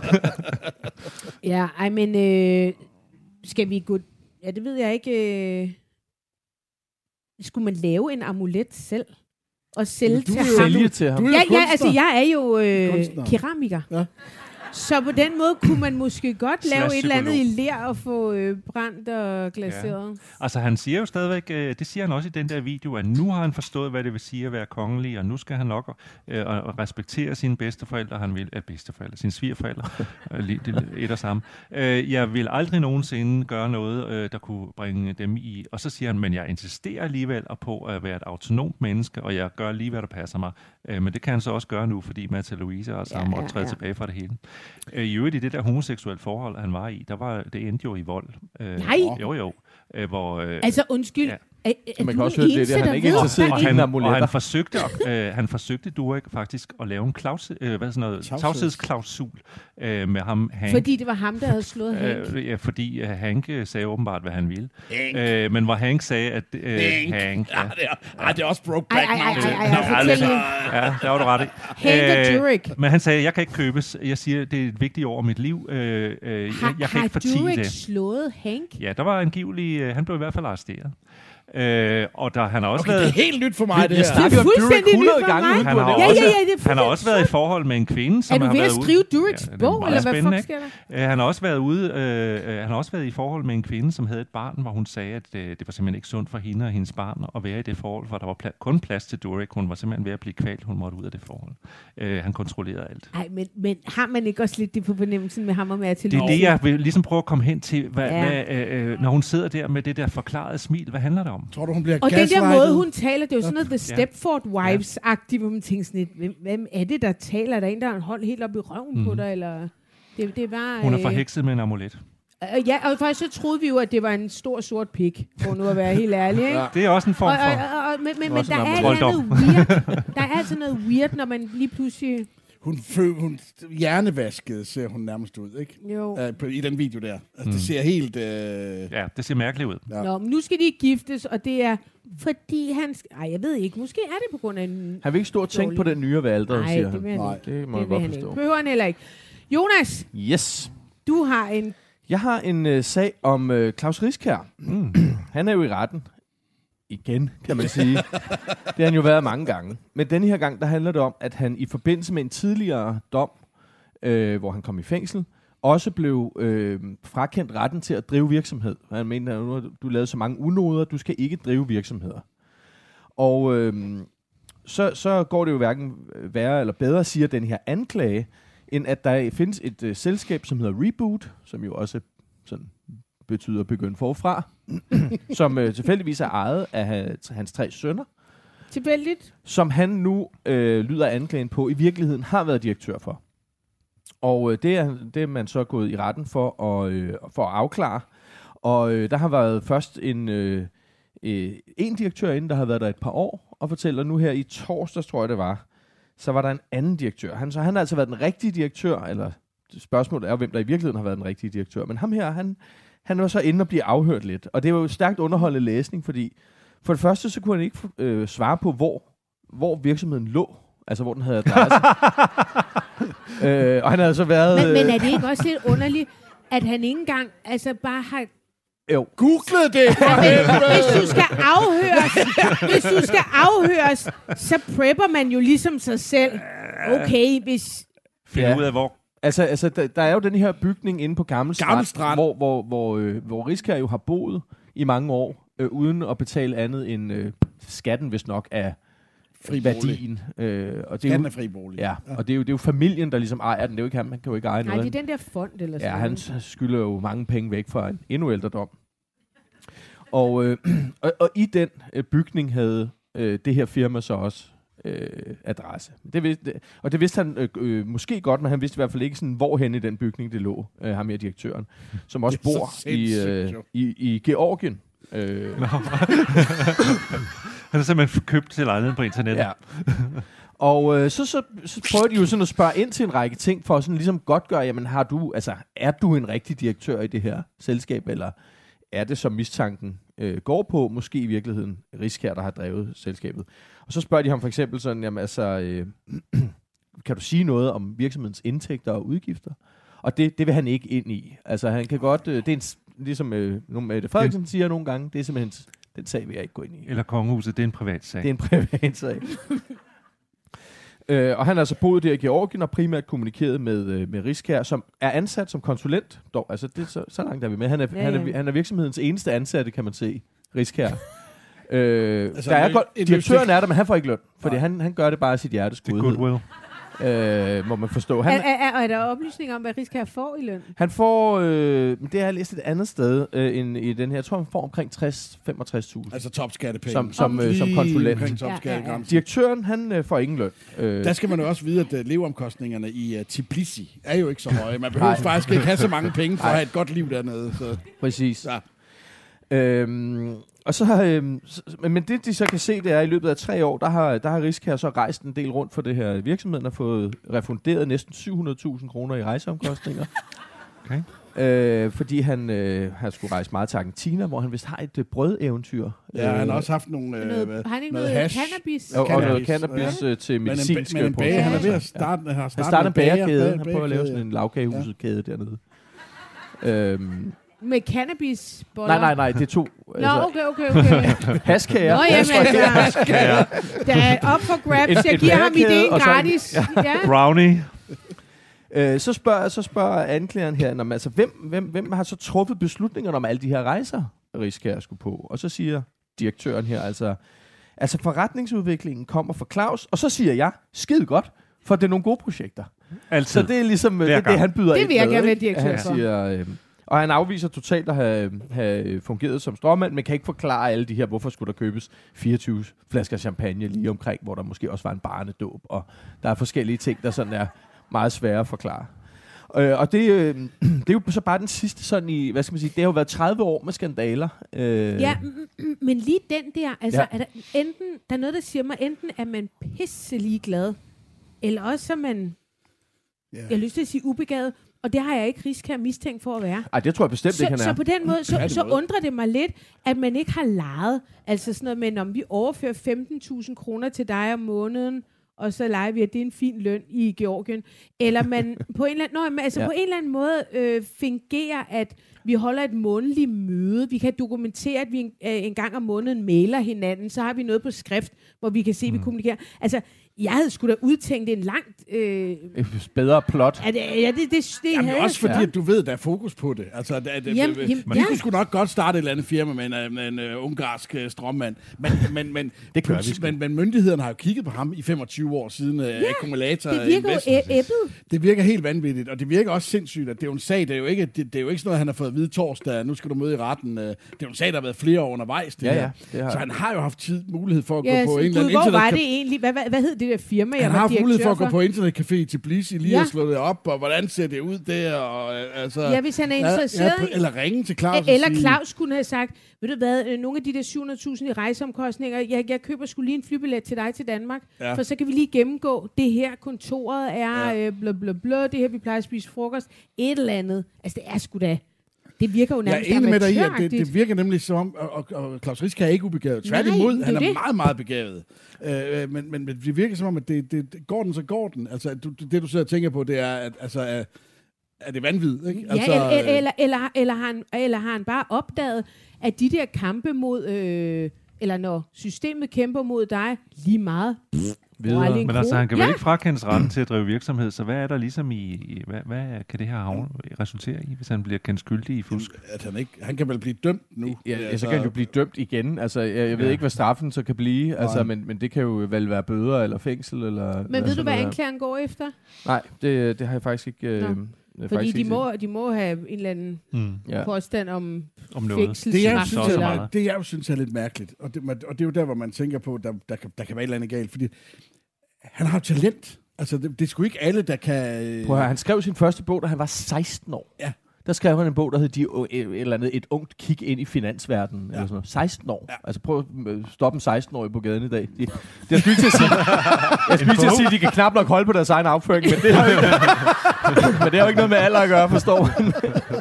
Ja, ej, men øh, skal vi gå... Ja, det ved jeg ikke. Øh, skulle man lave en amulet selv? Og sælge til ham? Sælge til ham. Du er jo Ja, ja, kunstner. altså jeg er jo øh, Kunstner. keramiker. Ja. Så på den måde kunne man måske godt lave Slash et eller andet i psykolog. ler og få øh, brændt og glaseret. Altså han siger jo stadigvæk, øh, det siger han også i den der video, at nu har han forstået, hvad det vil sige at være kongelig, og nu skal han nok øh, og respektere sine bedsteforældre, han vil, øh, bedsteforældre, sine svigerforældre, øh, lige- det er et og samme. Øh, jeg vil aldrig nogensinde gøre noget, øh, der kunne bringe dem i, og så siger han, men jeg insisterer alligevel på at være et autonomt menneske, og jeg gør lige, hvad der passer mig. Øh, men det kan han så også gøre nu, fordi Märtha Louise altså Ja, har måttet ja, træde ja. tilbage fra det hele. Øh, I øvrigt i det der homoseksuelle forhold, han var i, der var, det endte jo i vold. Øh, Nej. Jo, jo. Øh, hvor, øh, Altså undskyld, Ja. er, er man du kan også den høre, det er eneste, det, han der ikke ved, interesseret der og i. er han, amuletter. og han forsøgte, øh, han forsøgte Durek faktisk at lave en klaus, øh, hvad sådan noget, Tavsheds- tavshedsklausul øh, med ham, Hank. Fordi det var ham, der havde slået Hank. Øh, ja, fordi uh, Hank øh, sagde åbenbart, hvad han ville. Øh, men hvor Hank sagde, at... Øh, Hank. Hank ja. Ja, det er, ah, det er også Brokeback Ej, ej, ej, Mountain. ej, ej, ej, fortæl lige. Ja, der var du ret i. Hank og Durek. Men han sagde, jeg kan ikke købes. Jeg siger, det er et vigtigt år i mit liv. Øh, øh, jeg, Har, jeg kan har ikke fortige Durek det. slået Hank? Ja, der var angiveligt... Øh, han blev i hvert fald arresteret. Øh, og der, han har også Okay, det er været... helt nyt for mig, det Jeg her. snakker om Durek fuldstændig hundrede nyt for gange. mig. nu, Han du har, har Ja, også, ja, ja, det er han har også været i forhold med en kvinde, som Er du har ved at været ude- skrive Dureks Ja, det er bog, meget eller hvad spændende, fuck sker der? Øh, han har også været ude, øh, øh, han har også været i forhold med en kvinde, som havde et barn, hvor hun sagde, at øh, det var simpelthen ikke sundt for hende og hendes barn at være i det forhold, hvor der var pla- kun plads til Durek. Hun var simpelthen ved at blive kvalt, hun måtte ud af det forhold. Øh, han kontrollerede alt. Nej, men, men har man ikke også lidt det på fornemmelsen med ham og Märtha Det er Louise? det, jeg vil ligesom prøve at komme hen til, hvad, Ja. hvad, øh, når hun sidder der med det der forklarede smil. Hvad handler det om? Tror du, hun bliver Og den der gaslightet? måde, hun taler, det er jo sådan noget The Stepford Wives-agtigt, hvor man tænker sådan lidt, hvem, hvem er det, der taler? Er der en, der har en hold helt op i røven mm. på dig? Eller? Det, det var, Hun er øh, forhekset med en amulet. øh, ja, og faktisk så troede vi jo, at det var en stor sort pik, for nu at være helt ærlig, ikke? Ja. Det er også en form Og, og, for... og, og, men men, men Også der en er et eller andet weird. Der er altså noget weird, når man lige pludselig... Hun, fø, hun hjernevasket, ser hun nærmest ud, ikke? Jo. Uh, på, I den video der. Altså, Mm. det ser helt... Uh, Ja, det ser mærkeligt ud. Ja. Nå, men nu skal de giftes, og det er fordi han... Sk- Ej, jeg ved ikke. Måske er det på grund af en... Han vil ikke stå og tænke på den nye valgdred, Nej, siger det han. vil han Nej. ikke. Det må Det jeg vil godt han forstå. ikke. Behøver han heller ikke. Jonas, Yes. du har en... Jeg har en uh, sag om uh, Claus Riskær. Mm. Han er jo i retten. Igen, kan man sige. Det har han jo været mange gange. Men denne her gang, der handler det om, at han i forbindelse med en tidligere dom, øh, hvor han kom i fængsel, også blev øh, frakendt retten til at drive virksomhed. Han mener, at nu har du lavet så mange unoder, du skal ikke drive virksomheder. Og øh, så, så går det jo hverken værre eller bedre, siger den her anklage, end at der findes et øh, selskab, som hedder Reboot, som jo også sådan betyder begynde forfra, som øh, tilfældigvis er ejet af hans, hans tre sønner, Tilfældigt. som han nu øh, lyder anklagen på, i virkeligheden har været direktør for. Og øh, det, er, det er man så gået i retten for at, øh, for at afklare. Og øh, der har været først en, øh, øh, en direktør inden, der har været der et par år, og fortæller nu her i torsdags, tror jeg det var, så var der en anden direktør. Han, så han har altså været den rigtige direktør, eller spørgsmålet er, hvem der i virkeligheden har været den rigtige direktør. Men ham her, han, han var så inde og blive afhørt lidt. Og det var jo stærkt underholdende læsning, fordi for det første, så kunne han ikke øh, svare på, hvor, hvor virksomheden lå. Altså, hvor den havde adresse. øh, og han havde så været... Men, men er det ikke også lidt underligt, at han ikke engang altså bare har... Jo. Google det! Hvis du skal afhøres, hvis du skal afhøres, så prepper man jo ligesom sig selv. Okay, hvis... Finde Ja. ud af, hvor... Altså, altså der, der er jo den her bygning inde på Gammel Strand, Gammel Strand. hvor, hvor, hvor, øh, hvor Riskær jo har boet i mange år, øh, uden at betale andet end øh, skatten, hvis nok, af Fri værdien. Øh, og det er Skatten jo, er fri bolig. ja, og det er, jo, det er jo familien, der ligesom ejer den. Det er jo ikke ham, han kan jo ikke eje Nej, noget. det er den der fond eller sådan Ja, han skylder jo mange penge væk fra en endnu ældre dom. Og, øh, og, og i den øh, bygning havde øh, det her firma så også øh, adresse. Det vidste, og det vidste han øh, øh, måske godt, men han vidste i hvert fald ikke, sådan, hvorhen i den bygning det lå, øh, ham her direktøren, som også Det er så bor i, sindssygt, øh, jo. i, i Georgien. Øh, Han har simpelthen købt til lejligheden på internettet. ja. Og øh, så, så, så prøver de jo sådan at spørge ind til en række ting, for at sådan ligesom godtgøre, jamen har du, altså, er du en rigtig direktør i det her selskab, eller er det, som mistanken øh, går på, måske i virkeligheden Riskær, der har drevet selskabet. Og så spørger de ham for eksempel sådan, jamen altså, øh, kan du sige noget om virksomhedens indtægter og udgifter? Og det, det vil han ikke ind i. Altså han kan godt, øh, det er en, ligesom øh, Mette Frederiksen siger nogle gange, det er simpelthen, den sag vil jeg ikke gå ind i. Eller kongehuset, det er en privat sag. Det er en privat sag. øh, og han har altså boet der i Georgien og primært kommunikeret med, øh, med Riskær, som er ansat som konsulent. Dog, altså det er så, så langt er vi med. Han er, Ja, han, ja. er, han er virksomhedens eneste ansatte, kan man se. Riskær. øh, Altså, der er en- godt, en direktøren logistik- er der, men han får ikke løn. Fordi han, han gør det bare af sit hjertes Det er godhed. goodwill. Øh, må man forstå. Er, Han, er, er, og er der oplysninger om, hvad Riskær får i løn? han får, øh, men det har jeg læst et andet sted, øh, end i den her. Jeg tror, han får omkring tres til femogtres tusind. Altså topskattepenge. Som- som, øh, Lige som konsulent. omkring Ja, ja, ja. topskattegrænsen. Direktøren, han øh, får ingen løn. Øh, Der skal man jo også vide, at uh, leveomkostningerne i uh, Tbilisi er jo ikke så høje. Man behøver Nej. faktisk ikke have så mange penge for Nej. at have et godt liv dernede. Så. Præcis. Ja. Øhm, og så, øhm, så, men det de så kan se, det er, at i løbet af tre år, der har, der har Riskær så rejst en del rundt for det her. Virksomheden har fået refunderet næsten syv hundrede tusind kroner i rejseomkostninger. Okay. Øh, fordi han, øh, han skulle rejse meget til Argentina, hvor han vist har et øh, brødeventyr. Ja, han har Øh, også haft nogle, øh, Noget, hvad, har han ikke noget noget, hash. cannabis? og, og noget Cannabis, cannabis øh, til Men en, medicinske ba- men en bager, Ja. han er ved at Ja. starte, han har Han startet starter en bager- bagerkæde. bager- Han prøver at lave bagerkæde, sådan en lavkagehuset-kæde dernede. Øhm, Med cannabis nej, nej, nej, det er to. Nå, okay, okay, okay. Haskager. Nå, jamen, altså, der er op for grabs. En- Jeg en giver ham bagerkæde, ideen og så en- gratis. Ja. Brownie. Øh, så, spørger, så spørger anklageren her, når man, altså, hvem, hvem, hvem har så truffet beslutningerne om alle de her rejser, Riskær skulle på? Og så siger direktøren her, altså, altså forretningsudviklingen kommer fra Claus, og så siger jeg, skide godt, for det er nogle gode projekter. Altid. Så det er ligesom Hver det, er det, gang. han byder Det ind vil jeg med, gerne være ikke? direktør Han for. siger, øh, og han afviser totalt at have, have fungeret som stråmand, men kan ikke forklare alle de her, hvorfor skulle der købes fireogtyve flasker champagne lige omkring, hvor der måske også var en barnedåb, og der er forskellige ting, der sådan er meget svære at forklare. Øh, og det, øh, det er jo så bare den sidste sådan i, hvad skal man sige, det har jo været tredive år med skandaler. Øh, Ja, mm, mm, men lige den der, altså, Ja. ja. er der, enten, der er noget, der siger mig, enten er man pisselig glad, eller også er man, Ja. jeg har lyst til at sige ubegavet, og det har jeg ikke Riskær mistænkt for at være. Ej, det tror jeg bestemt Så, ikke, han er. så på den måde, Ja, så, det så måde. undrer det mig lidt, at man ikke har lejet, altså sådan noget med, om vi overfører femten tusind kroner til dig om måneden, og så leger vi, at det er en fin løn i Georgien. Eller man på en eller anden, nå, men altså Ja. ja. på en eller anden måde øh, fingerer, at vi holder et månedligt møde. Vi kan dokumentere, at vi en, øh, en gang om måneden mailer hinanden. Så har vi noget på skrift, hvor vi kan se, at vi kommunikerer. Altså, Jeg havde sgu da udtænkt en langt... Øh, bedre plot. at, ja, det, det, det Jamen, havde også fordi, jeg. at du ved, der er fokus på det. Altså, at, at, Jamen, at, jamen, de ja. kunne sgu nok godt starte et eller andet firma med en, med en, en uh, ungarsk uh, strømmand. Men, men, men, Det gør vi sgu. men, men myndighederne har jo kigget på ham i femogtyve år siden uh, Ja, akkumulator. det virker jo investment. æ- æbbet. Det virker helt vanvittigt, og det virker også sindssygt, at det er jo en sag, det er jo ikke, det, det er jo ikke sådan noget, han har fået at vide torsdag, nu skal du møde i retten. Det er jo en sag, der har været flere år undervejs. Det Ja, her. ja, det har Så jeg. han har jo haft tid, mulighed for at Ja, gå på så, en eller gud, anden hvor var internet. det egentlig? Hvad, hvad, hvad hed det der firma, jeg Han var har haft mulighed for direktør at gå på internetcafé i Tbilisi, lige Ja. at slå det op, og hvordan ser det ud der, og øh, altså... Ja, hvis han er interesseret ja, i- eller ringe til Claus og Eller sige, Claus kunne have sagt, ved du hvad, øh, nogle af de der syv hundrede tusind i rejseomkostninger, jeg, jeg køber sgu lige en flybillet til dig til Danmark, Ja. ja. for så kan vi lige gennemgå, det her kontoret er Ja. ja. øh, blå, blå, blå, det her vi plejer at spise frokost, et eller andet. Altså det er sgu da, det virker jo Jeg nærmest er enig med dig i, at det, amatøragtigt. det virker nemlig som om, og, og, og Claus Riske er ikke ubegavet. Nej, Tværtimod, det er han er det. meget, meget begavet. Øh, men, men, men det virker som om, at det, det, det går den, så går den. Altså, du, det du sidder og tænker på, det er, at altså, er, er det vanvid, ikke? Altså, Ja, eller, eller, eller, eller, har han, eller har han bare opdaget, at de der kampe mod, øh, eller når systemet kæmper mod dig, lige meget. Videre. Men altså, han kan vel Ja. ikke frakendes retten til at drive virksomhed, så hvad er der ligesom i, i hvad, hvad kan det her havne, resultere i, hvis han bliver kendt skyldig i fusk? at han, ikke, han kan vel blive dømt nu. Ja, ja, så kan han jo blive dømt igen. Altså, jeg, jeg ved Ja. ikke, hvad straffen så kan blive, altså, Nej. men, men det kan jo vel være bøder eller fængsel. Eller, Men ved du, hvad noget. anklageren går efter? Nej, det, det har jeg faktisk ikke... Øh, Nå. jeg har Fordi faktisk de ikke må, de må have en eller anden Mm. Ja. påstand om Om noget. fængselsstraf. Det, jeg Så synes, også er, meget. det, jeg jo synes er lidt mærkeligt, og det, og det er jo der, hvor man tænker på, der, der, kan, der kan være et eller andet galt, fordi han har jo talent. Altså, det, det er sgu ikke alle, der kan... øh, Prøv at høre, han skrev sin første bog, da han var seksten år. Ja. Der skrev han en bog, der hed De, et, eller andet, Et ungt kig ind i finansverdenen. Ja. Eller sådan noget. seksten år. Ja. Ja. Altså prøv at øh, stoppe en seksten-årig på gaden i dag. De, det er skulle ikke til at sige, jeg skulle ikke til at sige, at de kan knap nok holde på deres egen afføring, men det har jo ikke, men det har jo ikke noget med alder at gøre, forstår man.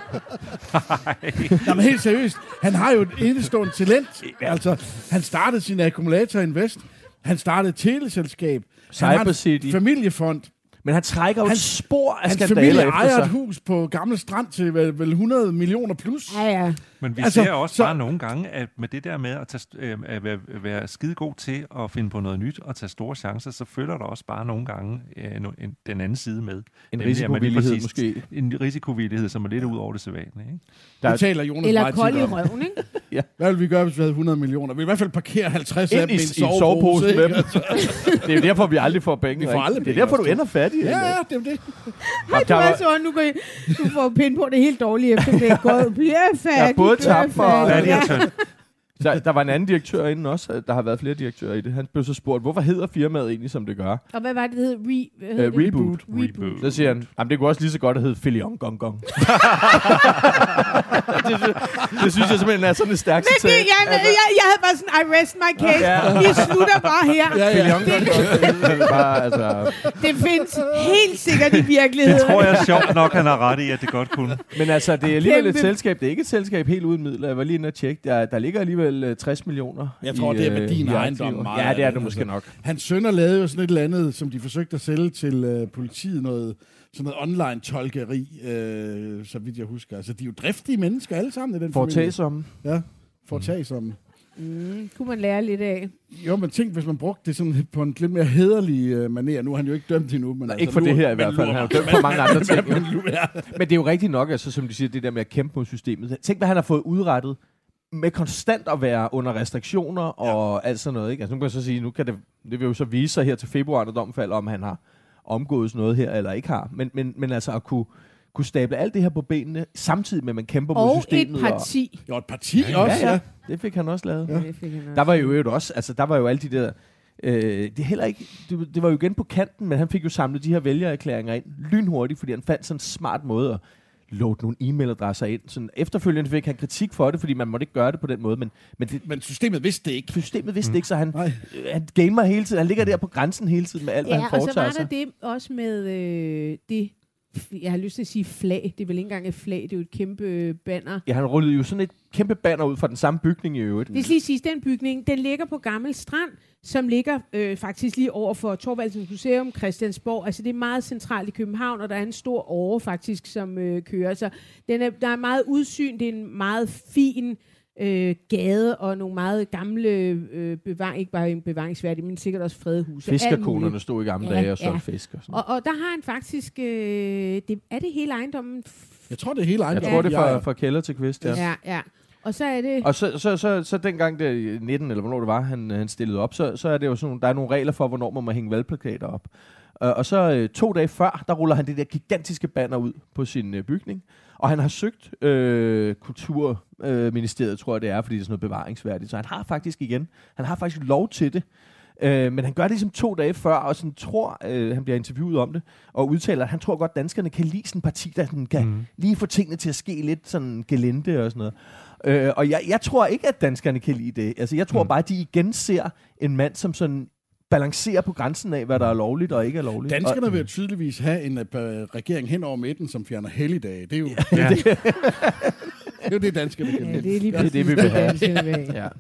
Jamen helt seriøst, han har jo et enestående talent. Altså, han startede sin akkumulator invest, han startede et teleselskab, han har en Cybercity. familiefond, Men han trækker jo Hans- et spor af hans skandaler familie efter ejer sig. et hus på Gamle Strand til vel, vel hundrede millioner plus. Ja, ja. Men vi Altså, altså, ser også så- bare nogle gange, at med det der med at, tage, øh, at være, være skide god til at finde på noget nyt og tage store chancer, så følger der også bare nogle gange øh, no- en, den anden side med. En Nemlig, at man lige risikovillighed præcis- måske. En risikovillighed, som er lidt ud over det sædvanlige. Ikke? Der- Det taler Jonas Eller meget kold tit i om. røven, ikke? Hvad ville vi gøre, hvis vi havde hundrede millioner? Vi ville i hvert fald parkere halvtreds af Ind dem i, i en i en sovepose sovepose. med ikke? dem. Det er jo derfor, vi aldrig får penge. Vi får ikke? aldrig det er penge, derfor, du også. ender fattig. Ja, ja, det er jo det. Hej, du er så, nu går I, du får pind på det helt dårligt efter det er gået. Bliver færdig. Jeg er både bliver tabt for- færdig. Færdig Ja. og tynd. Der, der var en anden direktør inden også. Der har været flere direktører i det. Han blev så spurgt, hvorfor hedder firmaet egentlig, som det gør? Og hvad var det, det hed? Re, hvad hed Uh, det? reboot. Reboot. Så siger han, jamen det kunne også lige så godt have heddet Filion Gong Gong. det, synes- det synes jeg simpelthen er sådan et stærkt Men det, citat. jeg, jeg, jeg havde bare sådan, I rest my case. Ja. Vi slutter bare her. Ja, ja. Filion Gong Gong. Det er bare, altså, Det findes helt sikkert i virkeligheden. Det tror jeg er sjovt nok, han har ret i, at det godt kunne. men altså, det er alligevel et Kæmpe- selskab. Det er ikke et selskab helt uden midler. Jeg var lige inde og tjekke. Der, der ligger alligevel uh, tres millioner. Jeg tror, i, det er øh, værdien i af aktiver. ejendommen meget Ja, af det er det, det måske altså. nok. Hans sønner lavede jo sådan et eller andet, som de forsøgte at sælge til øh, politiet, noget, sådan noget online-tolkeri, øh, så vidt jeg husker. Altså, de er jo driftige mennesker alle sammen i den familie. Foretagsomme. Ja, foretagsomme. Mm, kunne man lære lidt af. Jo, men tænk, hvis man brugte det sådan på en lidt mere hederlig øh, manér. Nu er han jo ikke dømt endnu. Men Nej, altså, ikke for nu- det her i men hvert fald. nu- Han er jo dømt for mange andre ting. men nu er- Men det er jo rigtigt nok, altså, som du siger, det der med at kæmpe mod systemet. Tænk, hvad han har fået udrettet med konstant at være under restriktioner og alt sådan noget. Ikke? Altså, nu kan jeg så sige, nu kan det, det vil jo så vise sig her til februar, når dommen falder, om han har omgået noget her eller ikke har. Men, men, men altså at kunne, kunne stable alt det her på benene, samtidig med, at man kæmper mod Og et systemet. parti. Jo, et parti Og, også, ja, ja. ja, det fik han også lavet. Ja. Det fik han også. Der var jo øvrigt også, altså der var jo alle de der, øh, det, er heller ikke, det, det var jo igen på kanten, men han fik jo samlet de her vælgererklæringer ind lynhurtigt, fordi han fandt sådan en smart måde at load nogle e-mailadresser ind. Sådan efterfølgende fik han kritik for det, fordi man måtte ikke gøre det på den måde, men, men det, Men systemet vidste det ikke. systemet vidste mm. ikke, så han, Nej. øh, han gamer hele tiden. Han ligger der på grænsen hele tiden med alt, hvad Ja, han og så foretager var der sig. det også med øh, det, jeg har lyst til at sige flag. Det er vel ikke engang et flag, det er jo et kæmpe øh, banner. Ja, han rullede jo sådan et kæmpe banner ud fra den samme bygning i øvrigt. Det skal lige siges, den bygning, den ligger på Gammel Strand, som ligger øh, faktisk lige over for Thorvaldsens Museum, Christiansborg. Altså det er meget centralt i København, og der er en stor åre faktisk, som øh, kører. Så den er, der er meget udsyn, det er en meget fin øh, gade og nogle meget gamle, øh, bevar, ikke bare bevaringsværdige, men sikkert også fredede huse. Fiskerkonerne stod i gamle ja, dage og solgte ja. fisk og sådan. Og, og der har han faktisk, øh, det, er det hele ejendommen? Jeg tror, det er hele ejendommen. Jeg tror, det er fra, fra kælder til kvist, ja. Ja, ja. Og så er det... Og så, så, så, så dengang det i nitten, eller hvornår det var, han, han stillede op, så, så er det jo sådan, der er nogle regler for, hvornår man må hænge valgplakater op. Uh, og så uh, to dage før, der ruller han det der gigantiske banner ud på sin uh, bygning. Og han har søgt uh, Kulturministeriet, uh, tror jeg det er, fordi det er sådan noget bevaringsværdigt. Så han har faktisk igen, han har faktisk lov til det. Uh, men han gør det ligesom to dage før, og sådan tror, uh, han bliver interviewet om det, og udtaler, at han tror godt, danskerne kan lide sådan en parti, der sådan kan mm. lige få tingene til at ske lidt sådan gelente og sådan noget. Øh, og jeg, jeg tror ikke, at danskerne kan lide det. Altså, jeg tror mm. bare, at de igen ser en mand, som sådan balancerer på grænsen af, hvad der er lovligt og ikke er lovligt. Danskerne og, vil tydeligvis have en uh, regering hen over midten, som fjerner helligdage. Det er jo Ja. det, det er jo det, danskerne kan. Ja, det er lige det, er det, vi vil have. Ja.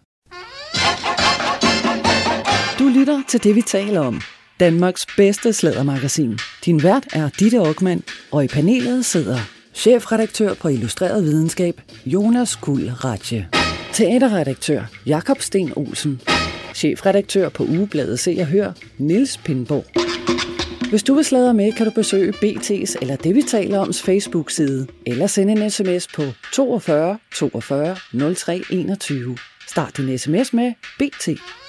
Du lytter til det, vi taler om. Danmarks bedste sladdermagasin. Din vært er Ditte Okman, og i panelet sidder chefredaktør på Illustreret Videnskab, Jonas Kuhl Ratje. Teaterredaktør, Jakob Sten Olsen. Chefredaktør på ugebladet Se og Hør, Niels Pindborg. Hvis du vil sladre med, kan du besøge B T's eller det, vi taler oms Facebook-side, eller sende en sms på toogfyrre toogfyrre nul tre enogtyve. Start din sms med B T.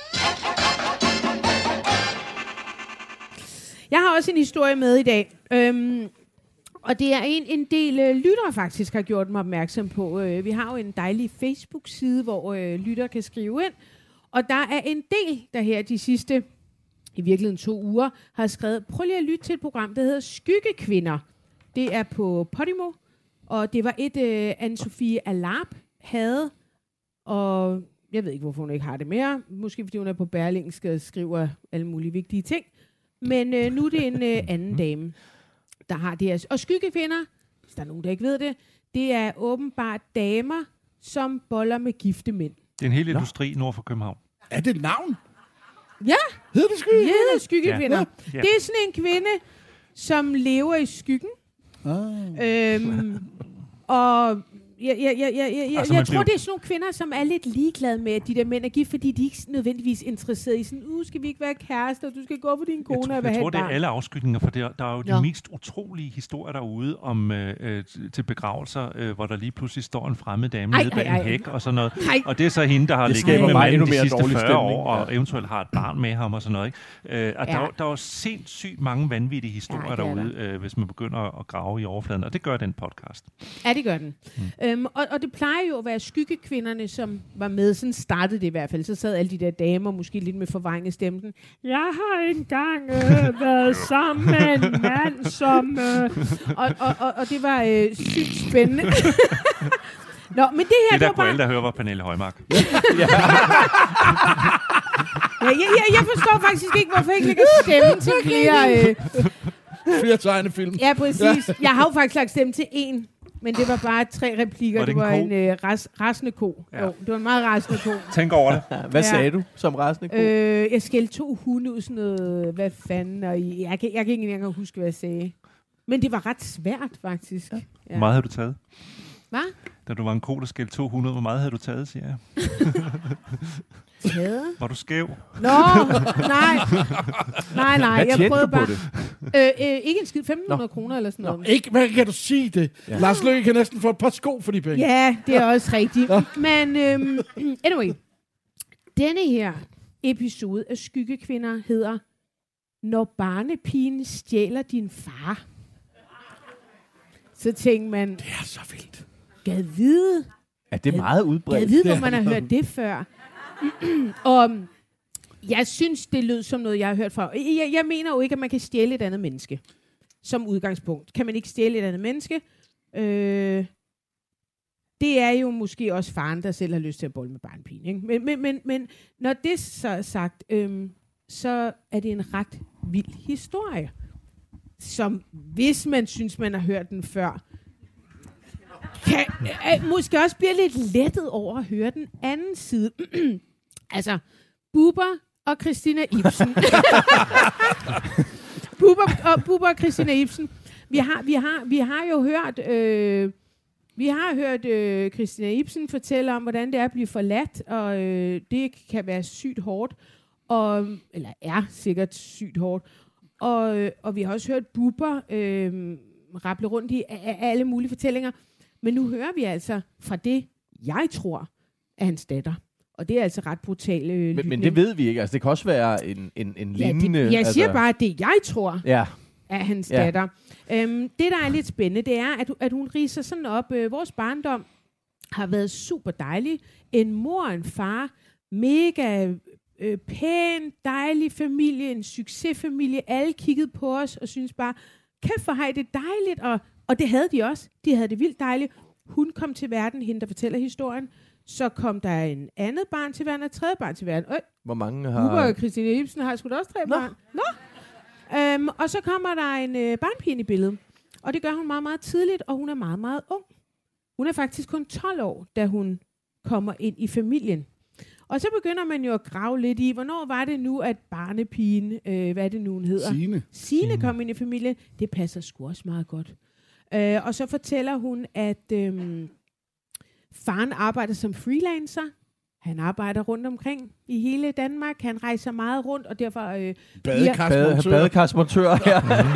Jeg har også en historie med i dag. Øhm, og det er en, en del øh, lyttere faktisk har gjort mig opmærksom på. Øh, vi har jo en dejlig Facebook-side, hvor øh, lyttere kan skrive ind. Og der er en del, der her de sidste, i virkeligheden to uger, har skrevet, prøv lige at lytte til et program, der hedder Skyggekvinder. Det er på Podimo, og det var et, øh, Anne-Sophie Allarp havde, og jeg ved ikke, hvorfor hun ikke har det mere. Måske fordi hun er på Berlingske og skriver alle mulige vigtige ting. Men øh, nu er det en øh, anden dame, der har det her. Og Skyggekvinder, hvis der er nogen, der ikke ved det, det er åbenbart damer, som boller med gifte mænd. Det er en hel industri nord for København. Er det et navn? Ja, Hedder det skygge? det hedder Skyggekvinder. Ja. Ja. Det er sådan en kvinde, som lever i skyggen. Ah. Øhm, og jeg, jeg, jeg, jeg, jeg, Altså, jeg man tror, bliver- det er sådan nogle kvinder, som er lidt ligeglade med, at de der mænd er gift, fordi de er ikke nødvendigvis interesseret i sådan, uh, skal vi ikke være kærester, du skal gå for din Jeg, kone tror, og jeg have tror, et det er barn. alle afskygninger, for der, der er jo de Nå. mest utrolige historier derude om øh, øh, til begravelser, øh, hvor der lige pludselig står en fremmed dame Ej, nede bag ej, en ej. hæk og sådan noget. Ej. Og det er så hende, der har Det ligget skaber med mig manden endnu de mere sidste dårlig fyrre stemning, år, og ja. eventuelt har et barn med ham og sådan noget. Ikke? Øh, og Ja. der, der er jo sindssygt mange vanvittige historier Ja, det er derude, øh, hvis man begynder at grave i overfladen, og det gør den podcast. Ja, det gør den. Mm. Øhm, og, og det plejer jo at være skyggekvinderne, som var med. Sådan startede det i hvert fald. Så sad alle de der damer, måske lidt med forvrænget stemmen. Jeg har engang øh, været sammen med en mand, som... Øh, og, og, og, og det var øh, sygt spændende. Nå, men det her... Det der var kunne alle, der hører, var Pernille Højmark. Ja, jeg, jeg, jeg forstår faktisk ikke, hvorfor jeg ikke lægger stemmen til flere... Øh, Flere tegnefilm. ja, præcis. Jeg har jo faktisk lagt stemme til en, men det var bare tre replikker. Var det det en var ko? en øh, ras, rasende ko. Ja. Jo, det var en meget rasende ko. Tænk over det. Hvad Ja. sagde du som rasende ko? Øh, jeg skældte to hunde ud, sådan noget, hvad fanden, og I- jeg kan, jeg kan ikke engang huske, hvad jeg sagde. Men det var ret svært, faktisk. Ja. Hvor meget havde du taget? Hvad? Da du var en ko, der skældte to hundrede, hvor meget havde du taget, siger jeg? Taget? Var du skæv? Nå, nej. Nej, nej, Hvad jeg tjente prøvede du på bare... det? Øh, øh, ikke en skid, femten hundrede kroner eller sådan noget. Ikke, hvad kan du sige det? Ja. Lars Løkke kan næsten få et par sko for de penge. Ja, det er også rigtigt. Men øhm, anyway, denne her episode af Skyggekvinder hedder Når barnepigen stjæler din far. Så tænker man, Det er så vildt. gad vide, Er det meget gad udbredt? vide, hvor man har hørt det før. Og jeg synes, det lød som noget, jeg har hørt fra. Jeg, jeg mener jo ikke, at man kan stjæle et andet menneske. Som udgangspunkt. Kan man ikke stjæle et andet menneske? Øh, det er jo måske også faren, der selv har lyst til at bolle med barnpigen. Ikke? Men, men, men, men når det så er sagt, øh, så er det en ret vild historie. Som hvis man synes, man har hørt den før, kan, øh, måske også bliver lidt lettet over at høre den anden side. Altså, Bubber og Christina Ibsen. Bubber og, Bubber og Christina Ibsen. Vi har, vi har, vi har jo hørt... Øh, Vi har hørt øh, Christina Ibsen fortælle om, hvordan det er at blive forladt, og øh, det kan være sygt hårdt, og, eller er sikkert sygt hårdt. Og, øh, og vi har også hørt Bubber øh, raple rundt i a- a- alle mulige fortællinger. Men nu hører vi altså fra det, jeg tror, er hans datter. Og det er altså ret brutale øh, men, men det ved vi ikke. Altså, det kan også være en, en, en ja, lignende... det, jeg altså, siger bare, at det jeg tror... Ja. af hans Ja. datter. Øhm, det, der er lidt spændende, det er, at, at hun riser sådan op. Øh, vores barndom har været super dejlig. En mor og en far. Mega øh, pæn, dejlig familie. En succesfamilie. Alle kiggede på os og synes bare, kæft hvor har I det dejligt. Og, og det havde de også. De havde det vildt dejligt. Hun kom til verden, hende der fortæller historien. Så kom der en andet barn til verden, og et tredje barn til verden. Øh, Hvor mange har... Bubber og Christina Ibsen har sgu da også tre Nå. børn. Nå! Øhm, og så kommer der en øh, barnpige i billedet. Og det gør hun meget, meget tidligt, og hun er meget, meget ung. Hun er faktisk kun tolv år, da hun kommer ind i familien. Og så begynder man jo at grave lidt i, hvornår var det nu, at barnepigen, øh, hvad er det nu, hun hedder? Signe. Signe kom ind i familien. Det passer sgu også meget godt. Øh, og så fortæller hun, at øh, faren arbejder som freelancer. Han arbejder rundt omkring i hele Danmark. Han rejser meget rundt, og derfor... Øh, Badekarsmontør. Bade, badekarsmontør, ja.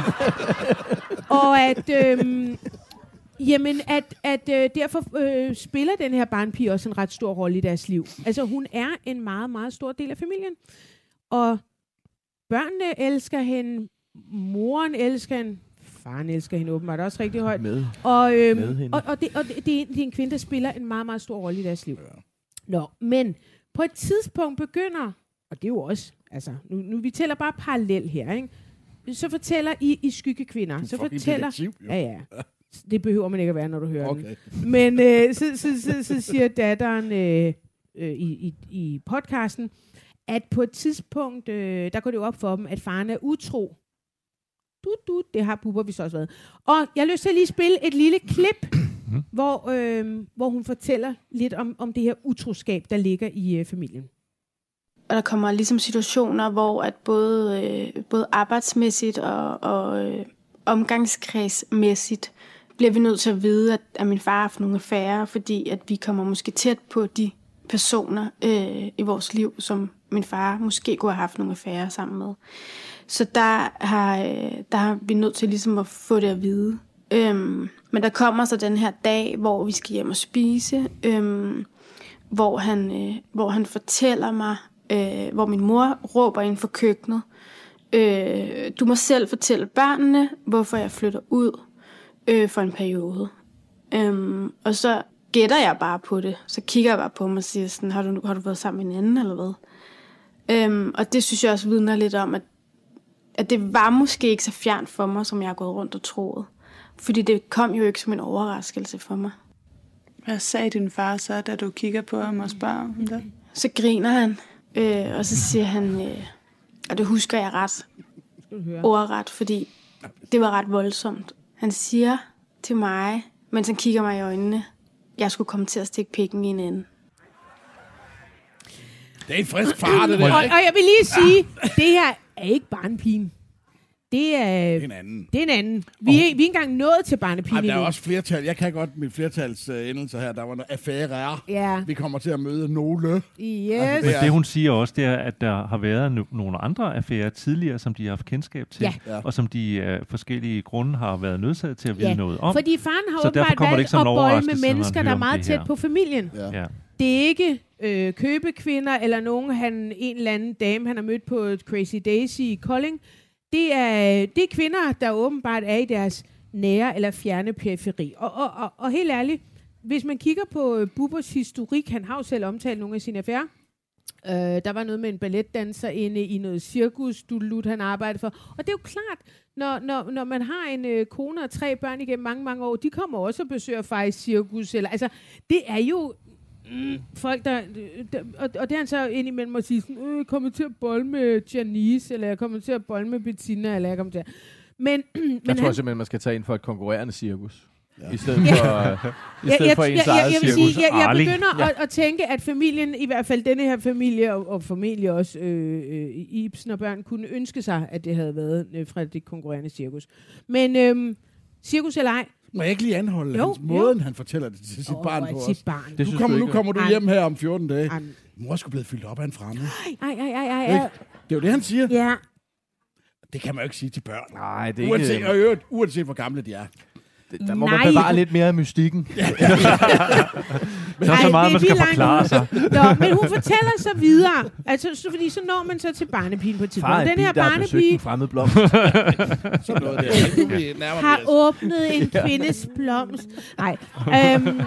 og at... Øh, jamen, at, at øh, derfor øh, spiller den her barnpige også en ret stor rolle i deres liv. Altså, hun er en meget, meget stor del af familien. Og børnene elsker hende. Moren elsker hende. Faren elsker hende åbenbart også rigtig højt. Med. Og, øhm, Med hende. og, og, det, og det, det, er, det er en kvinde, der spiller en meget, meget stor rolle i deres liv. Ja. Nå, men på et tidspunkt begynder, og det er jo også, altså, nu, nu vi tæller bare parallel her, ikke? Så fortæller I, I Skyggekvinder, så fortæller... Detektiv, Ja, ja. Det behøver man ikke at være, når du hører Okay. den. Men øh, så, så, så, så siger datteren øh, øh, i, i, i podcasten, at på et tidspunkt, øh, der går det jo op for dem, at faren er utro. Du, du, det har Bubber vist også været. Og jeg har lyst til at lige spille et lille klip, hvor, øh, hvor hun fortæller lidt om, om det her utroskab, der ligger i øh, familien. Og der kommer ligesom situationer, hvor at både, øh, både arbejdsmæssigt og, og øh, omgangskredsmæssigt bliver vi nødt til at vide, at, at min far har haft nogle affærer, fordi at vi kommer måske tæt på de personer øh, i vores liv, som min far måske kunne have haft nogle affærer sammen med. Så der har, øh, der har vi nødt til ligesom at få det at vide. Øhm, men der kommer så den her dag, hvor vi skal hjem og spise, øhm, hvor, han, øh, hvor han fortæller mig, øh, hvor min mor råber ind for køkkenet, øh, du må selv fortælle børnene, hvorfor jeg flytter ud øh, for en periode. Øhm, og så gætter jeg bare på det. Så kigger jeg bare på mig og siger sådan, har du, har du været sammen med en anden, eller hvad? Øhm, og det synes jeg også vidner lidt om, at, at det var måske ikke så fjernt for mig, som jeg har gået rundt og troet. Fordi det kom jo ikke som en overraskelse for mig. Hvad sagde din far så, da du kigger på ham og spørger om det? Så griner han, øh, og så siger han, øh, og det husker jeg ret, ordret, fordi det var ret voldsomt. Han siger til mig, mens han kigger mig i øjnene, jeg skulle komme til at stikke pikken i en ende. Det er en frisk far, det der. Og, og jeg vil lige sige, det her er ikke barnepigen. Det er En anden. det er en anden. Vi er, vi er ikke engang nået til barnepigen Ej, der er endnu. også flertal. Jeg kan godt mit flertals uh, endelser her. Der var noget affære. Ja. Vi kommer til at møde nogle. Yes. Altså, Men det hun siger også, det er, at der har været no- nogle andre affærer tidligere, som de har haft kendskab til, Ja. og som de af forskellige grunde har været nødsaget til at vide Ja, noget om. fordi faren har Så derfor åbenbart kommer det ikke valgt som at en bolle med overraskelse, når man mennesker, der hører er om meget det tæt her. på familien. Ja. Ja. Det er ikke øh, købekvinder eller nogen, han, en eller anden dame, han har mødt på et Crazy Daisy i Kolding. Det er, det er kvinder, der åbenbart er i deres nære eller fjerne periferi. Og, og, og, og helt ærligt, hvis man kigger på uh, Bubbers historik, han har jo selv omtalt nogle af sine affærer. Uh, der var noget med en balletdanser inde i noget cirkus, Dudelut, han arbejdede for. Og det er jo klart, når, når, når man har en uh, kone og tre børn igennem mange, mange år, de kommer også og besøger far i cirkus. Eller, altså, det er jo mm, folk, der... der og, og det er han så indimellem at sige sådan, øh, jeg kommer til at bolle med Janice, eller jeg kommer til at bolle med Bettina, eller jeg kommer til at... Men, men Jeg tror han, simpelthen, man skal tage ind for et konkurrerende cirkus. Ja. I stedet Ja. for, uh, i jeg, stedet jeg, for jeg, ens jeg, eget jeg vil cirkus. sige, jeg, jeg Arling. begynder ja. at, at tænke, at familien, i hvert fald denne her familie, og, og familie også, øh, øh, Ibsen og børn, kunne ønske sig, at det havde været øh, fra det konkurrerende cirkus. Men øh, cirkus eller ej, Må jeg ikke lige anholde Jo, hans måden, han fortæller det til sit Åh, barn at på sit os? barn. Det Nu synes kommer, du nu ikke? kommer du Ej. hjem her om fjorten dage. Ej, Mor er sgu blevet fyldt op af en fremmed. ej, ej, ej, ej, Ikke? ej. Det er jo det, han siger. Ja, Det kan man jo ikke sige til børn. Nej, det er Uanset, ikke... og i øvrigt, uanset hvor gamle de er. Det, der må Nej. man bevare lidt mere af mystikken. Der er Ej, så meget, det man er skal lige langt forklare ude. sig. Nå, men hun fortæller så videre. Altså, så, fordi så når man så til barnepigen på et tidspunkt. Far er Den her en bil, der har besøgt barnepige en fremmed blomst. Sådan noget der. Nu er vi nærmere har os. åbnet en kvindes blomst. Nej. Øhm,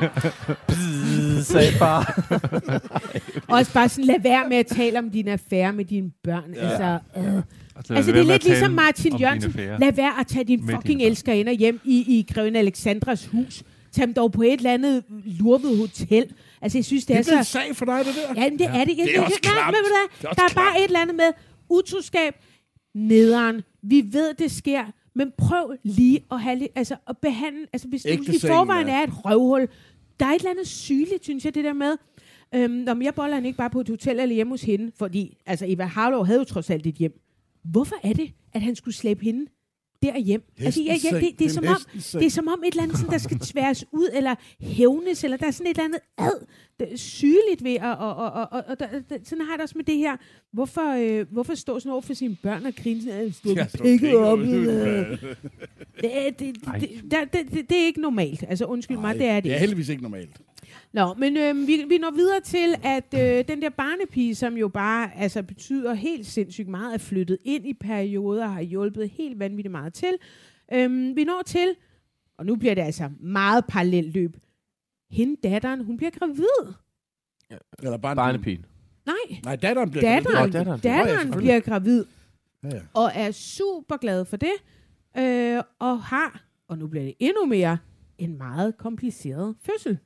Sagde far. også bare sådan, lad være med at tale om din affære med dine børn. Ja. Altså, øh. Altså, altså, det er lidt ligesom Martin Jørgensen. Lad Lad være at tage din Med fucking dine elskerinder hjem i, i Grevinde Alexandras hus. Tag dem dog på et eller andet lurvet hotel. Altså, jeg synes, det, Det er er en så... sag for dig, det der. Ja, men det er det. Jeg, Det er også nej, klamt. men ved du hvad? Det er også Der er bare klamt. et eller andet med utroskab, nederen. Vi ved, det sker, men prøv lige at have lidt, altså at behandle, altså hvis du Ægte i sengen, forvejen ja. er et røvhul, der er et eller andet sygeligt, synes jeg, det der med, øhm, når jeg boller han ikke bare på et hotel eller hjemme hos hende, fordi, altså Eva Harlow havde jo trods alt et hjem. Hvorfor er det, at han skulle slæbe hende derhjem? Altså, ja, ja, det, det, er som om, det er som om et eller andet, sådan, der skal tværes ud, eller hævnes, eller der er sådan et eller andet ad, det er sygeligt ved, og, og, og, og, og der, der, sådan har jeg det også med det her. Hvorfor, øh, hvorfor stå sådan over for sine børn og grine sådan, at stå Ja, ja, stå pikket pikket op? ud. Øh. Det, det, det, det, der- det, det, det er ikke normalt. Altså, undskyld mig, det er det Det er ikke. heldigvis ikke normalt. Nå, men øh, vi, vi når videre til, at øh, den der barnepige, som jo bare altså, betyder helt sindssygt meget, er flyttet ind i perioder og har hjulpet helt vanvittigt meget til. Øhm, vi når til, og nu bliver det altså meget parallelt løb, hende datteren, hun bliver gravid. Eller bare Barnepigen. Nej, Nej, datteren bliver datteren, Nå, datteren. datteren, Nå, ja, datteren selvfølgelig. bliver gravid, Ja, ja. og er super glad for det, øh, og har, og nu bliver det endnu mere, en meget kompliceret fødsel.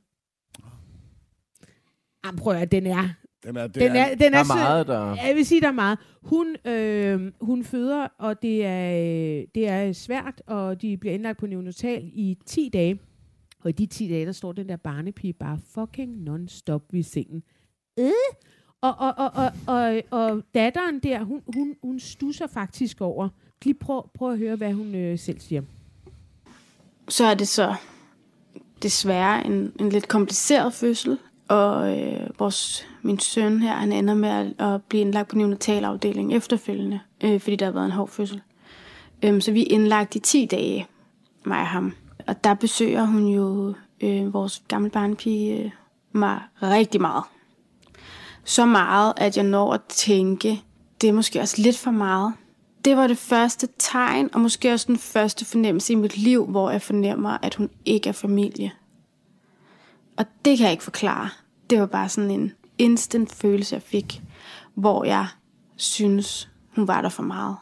Jamen, prøv at den er, Den er, det den er, den Der er, er så, meget, der... jeg vil sige, der er meget. Hun, øh, hun føder, og det er, det er svært, og de bliver indlagt på neonatal i ti dage. Og i de ti dage, der står den der barnepige bare fucking non-stop ved sengen. Øh? Og, og, og, og, og, og datteren der, hun, hun, hun stusser faktisk over. Lige prøv, prøv at høre, hvad hun øh, selv siger. Så er det så desværre en, en lidt kompliceret fødsel, og øh, vores, min søn her, han ender med at, at blive indlagt på neonatalafdelingen efterfølgende, øh, fordi der har været en hård fødsel. Øhm, så vi er indlagt i ti dage, mig og ham. Og der besøger hun jo øh, vores gamle barnepige øh, mig rigtig meget. Så meget, at jeg når at tænke, det er måske også lidt for meget. Det var det første tegn, og måske også den første fornemmelse i mit liv, hvor jeg fornemmer, at hun ikke er familie. Og det kan jeg ikke forklare. Det var bare sådan en instant følelse, jeg fik, hvor jeg synes, hun var der for meget.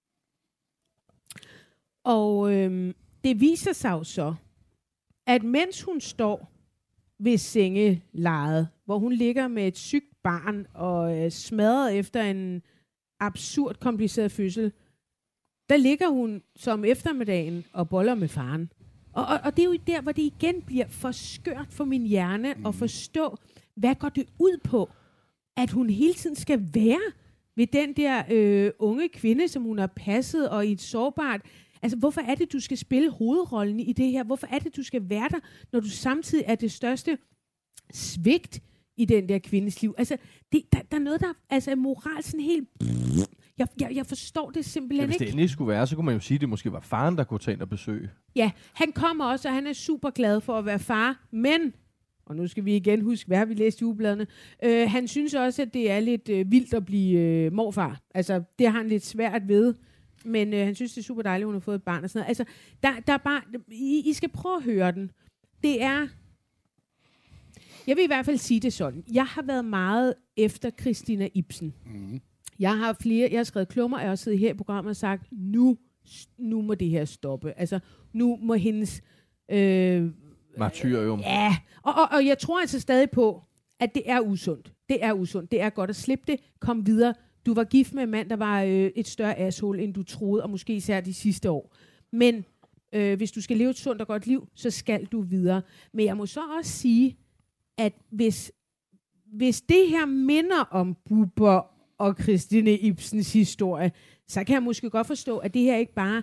Og øhm, det viser sig jo så, at mens hun står ved sengelejet, hvor hun ligger med et sygt barn og øh, smadret efter en absurd kompliceret fødsel, der ligger hun som eftermiddagen og boller med faren. Og, og, og det er jo der, hvor det igen bliver for skørt for min hjerne mm. at forstå, hvad går det ud på, at hun hele tiden skal være ved den der øh, unge kvinde, som hun har passet, og i et sårbart. Altså, hvorfor er det, du skal spille hovedrollen i det her? Hvorfor er det, du skal være der, når du samtidig er det største svigt i den der kvindes liv? Altså, det, der, der er noget, der altså, er moral sådan helt... Jeg, jeg, jeg forstår det Ja, simpelthen hvis ikke. det endelig skulle være, så kunne man jo sige, at det måske var faren, der kunne tage ind og besøge. Ja, han kommer også, og han er super glad for at være far, men, og nu skal vi igen huske, hvad har vi læst i ugebladene, øh, han synes også, at det er lidt øh, vildt at blive øh, morfar. Altså, det har han lidt svært ved, men øh, han synes, det er super dejligt, at hun har fået et barn og sådan noget. Altså, der, der er bare, I, I skal prøve at høre den. Det er, jeg vil i hvert fald sige det sådan, jeg har været meget efter Christina Ibsen. Mm. Jeg har flere, jeg har skrevet klummer, og jeg har siddet her i programmet og sagt, nu, nu må det her stoppe. Altså, nu må hendes... Øh, Martyrium. ja, og, og, og jeg tror altså stadig på, at det er usundt. Det er usundt. Det er godt at slippe det. Kom videre. Du var gift med en mand, der var øh, et større asshole, end du troede, og måske især de sidste år. Men øh, hvis du skal leve et sundt og godt liv, så skal du videre. Men jeg må så også sige, at hvis, hvis det her minder om Bubber og Christine Ibsens historie, så kan jeg måske godt forstå, at det her ikke bare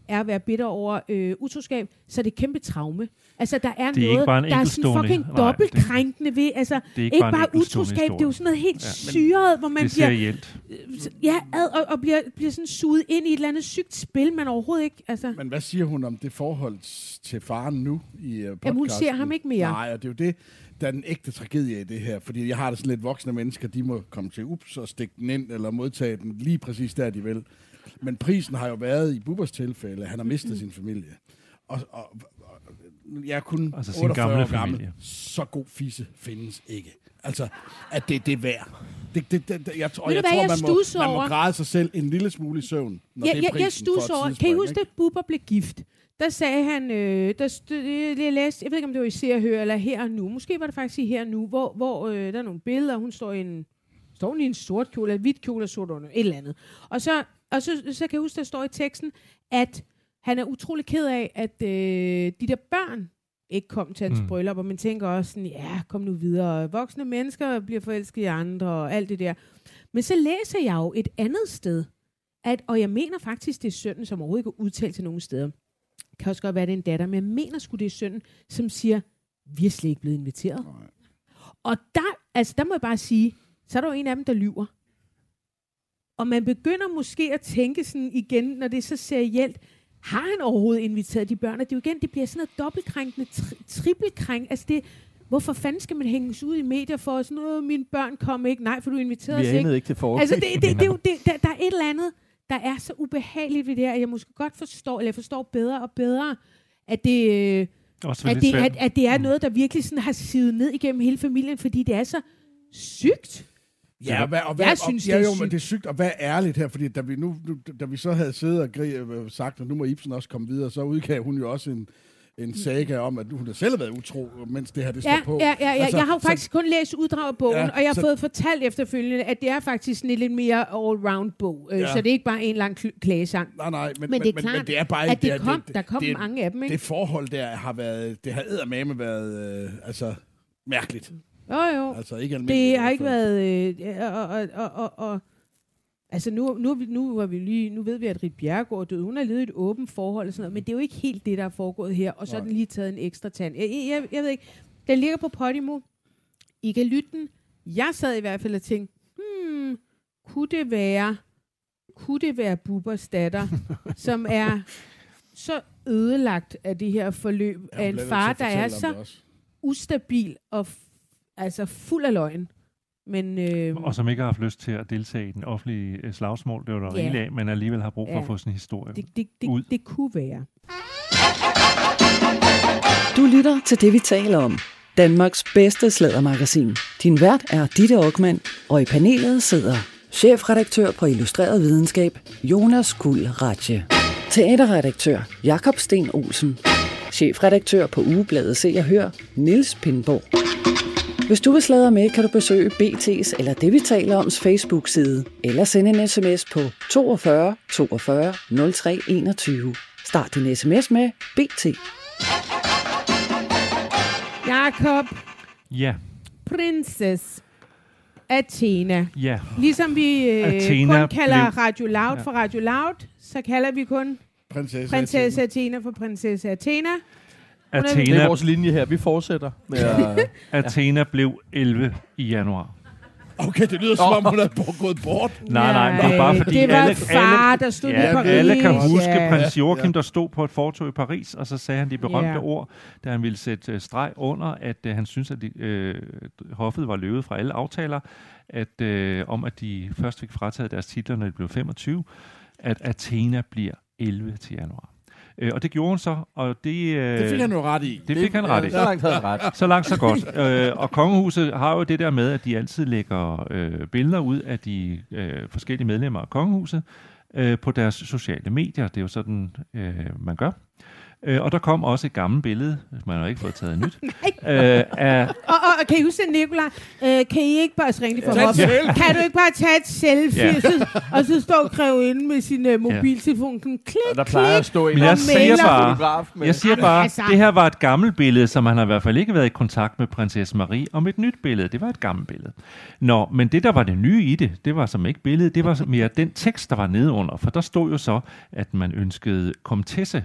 er at være bitter over øh, utroskab, så er det et kæmpe traume. Altså, der er det er noget, ikke bare en der er sådan fucking dobbeltkrænkende ved, altså, det er ikke, ikke bare, bare utroskab, det er jo sådan noget helt ja, syret, hvor man det bliver, serielt. ja, ad, og, og bliver, bliver sådan suget ind i et eller andet sygt spil, man overhovedet ikke, altså. Men hvad siger hun om det forhold til faren nu i uh, podcasten? Jamen, hun ser ham ikke mere. Nej, og det er jo det, der er den ægte tragedie i det her, fordi jeg har det sådan lidt voksne mennesker, de må komme til ups og stikke den ind, eller modtage den lige præcis der, de vil. Men prisen har jo været i Bubbers tilfælde, han har mistet mm. sin familie. Og, og, og jeg er kun altså otteogfyrre gamle år gammel. familie. Så god fisse findes ikke. Altså, at det, det er værd. Det, det, det, jeg, og jeg jeg hvad, tror, jeg man, må, man må over? græde sig selv en lille smule i søvn, når Ja, det er jeg, prisen jeg stus over. for Kan I huske, at Bubber blev gift? Der sagde han, øh, der stod, jeg læste, jeg ved ikke, om det var i Se og Hør, eller Her og Nu. Måske var det faktisk i Her og Nu, hvor, hvor øh, der er nogle billeder, hun står i en, står hun i en sort kjole, eller hvidt kjole og sort under, et eller andet. Og så, og så, så kan jeg huske, der står i teksten, at han er utrolig ked af, at øh, de der børn ikke kom til hans mm. bryllup, og man tænker også sådan, ja, kom nu videre. Voksne mennesker bliver forelsket i andre, og alt det der. Men så læser jeg jo et andet sted, at, og jeg mener faktisk, det er sønnen, som overhovedet ikke er udtalt til nogen steder. Det kan også godt være, det er en datter, men jeg mener sgu, det er sønnen, som siger, vi er slet ikke blevet inviteret. Nej. Og der, altså, der må jeg bare sige, så er der jo en af dem, der lyver. Og man begynder måske at tænke sådan igen, når det er så serielt, har han overhovedet inviteret de børn? Og det er jo igen, det bliver sådan noget dobbeltkrænkende, tri- trippelkrænk. Altså det, hvorfor fanden skal man hænges ud i medier for sådan noget, mine børn kom ikke? Nej, for du inviterede os ikke. Vi anede ikke til forhold. Altså det, det, det, det, er jo, det, der, der er et eller andet, der er så ubehageligt ved det her, at jeg måske godt forstår, eller jeg forstår bedre og bedre, at det, øh, at det, at, at det er noget, der virkelig sådan har sivet ned igennem hele familien, fordi det er så sygt. Ja, og hvad, og hvad, jeg synes, og, ja, det er jo, sygt. men det er sygt at være ærligt her, fordi da vi, nu, nu, da vi så havde siddet og gri- sagt, at nu må Ibsen også komme videre, så udgav hun jo også en, en saga om, at hun har selv været utro, mens det her det står ja, på. Ja, ja, ja. Altså, jeg har jo så, faktisk kun læst uddrag af bogen, ja, og jeg har så, fået fortalt efterfølgende, at det er faktisk en lidt mere all-round bog. Ja. Så det er ikke bare en lang kl- klagesang. Nej, nej, men, men, det er men, klart, men det er bare at ikke... det kom, det, der kom det, mange af dem, ikke? Det forhold der har været... Det har eddermame været øh, altså, mærkeligt. Jo, jo. Altså ikke almindeligt. Det har ikke været... Øh, og, og, og, og, og, altså nu, nu, nu, er vi lige, nu ved vi, at Rit Bjerregaard døde. Hun har levet et åbent forhold og sådan noget, men det er jo ikke helt det, der er foregået her. Og så er den lige taget en ekstra tand. Jeg, jeg, jeg ved ikke. Den ligger på Podimo. I kan lytte den. Jeg sad i hvert fald og tænkte, hmm, kunne det være, kunne det være Bubbers datter, som er så ødelagt af det her forløb ja, af en far, der er så ustabil og f- altså fuld af løgn. Men, øh, og som ikke har haft lyst til at deltage i den offentlige slagsmål, det var der ja. rigeligt af, men alligevel har brug for ja. at få sin historie det, det, det, ud. Det kunne være. Du lytter til det, vi taler om. Danmarks bedste sladdermagasin. Din vært er Ditte Okman, og i panelet sidder chefredaktør på Illustreret Videnskab, Jonas Guld Ratje. Teaterredaktør, Jakob Sten Olsen. Chefredaktør på Ugebladet Se og Hør, Niels Pindborg. Hvis du vil sladre med, kan du besøge B T's eller det, vi taler oms Facebook-side, eller sende en sms på toogfyrre toogfyrre nul tre enogtyve. Start din sms med B T. Jakob. Ja. Princess Athena. Ja. Ligesom vi øh, Athena kun kalder blev... Radio Loud ja. for Radio Loud, så kalder vi kun Prinsesse, Prinsesse Athena for Prinsesse Athena. Athena. Det er vores linje her. Vi fortsætter med at... Athena blev elleve i januar. Okay, det lyder som om, hun er gået bort. Nej, nej, det var bare fordi det var alle, far, alle, der stod ja, i Paris. alle kan huske ja. prins Joachim, ja. der stod på et fortog i Paris, og så sagde han de berømte ja. ord, da han ville sætte uh, streg under, at uh, han synes, at de, uh, hoffet var løbet fra alle aftaler, at, uh, om at de først fik frataget deres titler, når de blev femogtyve, at Athena bliver elleve til januar. Øh, og det gjorde hun så, og det... Øh, det fik han jo ret i. Det fik han ret i. Så langt havde han ret. Så langt, så godt. øh, og kongehuset har jo det der med, at de altid lægger øh, billeder ud af de øh, forskellige medlemmer af kongehuset øh, på deres sociale medier. Det er jo sådan, øh, man gør. Øh, og der kom også et gammelt billede, man har ikke fået taget nyt. øh, af, og, og, og kan I huske det, Nicolaj? Øh, kan I ikke bare ringe for ja. op? Kan du ikke bare tage et selfie, Ja. og, så, og så stå og kræve ind med sin uh, mobiltelefon? Sådan, klik, Og der plejer at stå en Men jeg og siger mailer. bare, fotograf med. jeg siger Jamen, bare, altså. det her var et gammelt billede, som han har i hvert fald ikke været i kontakt med prinsesse Marie om et nyt billede. Det var et gammelt billede. Nå, men det, der var det nye i det, det var som ikke billedet, det var mere den tekst, der var nedenunder. For der stod jo så, at man ønskede komtesse.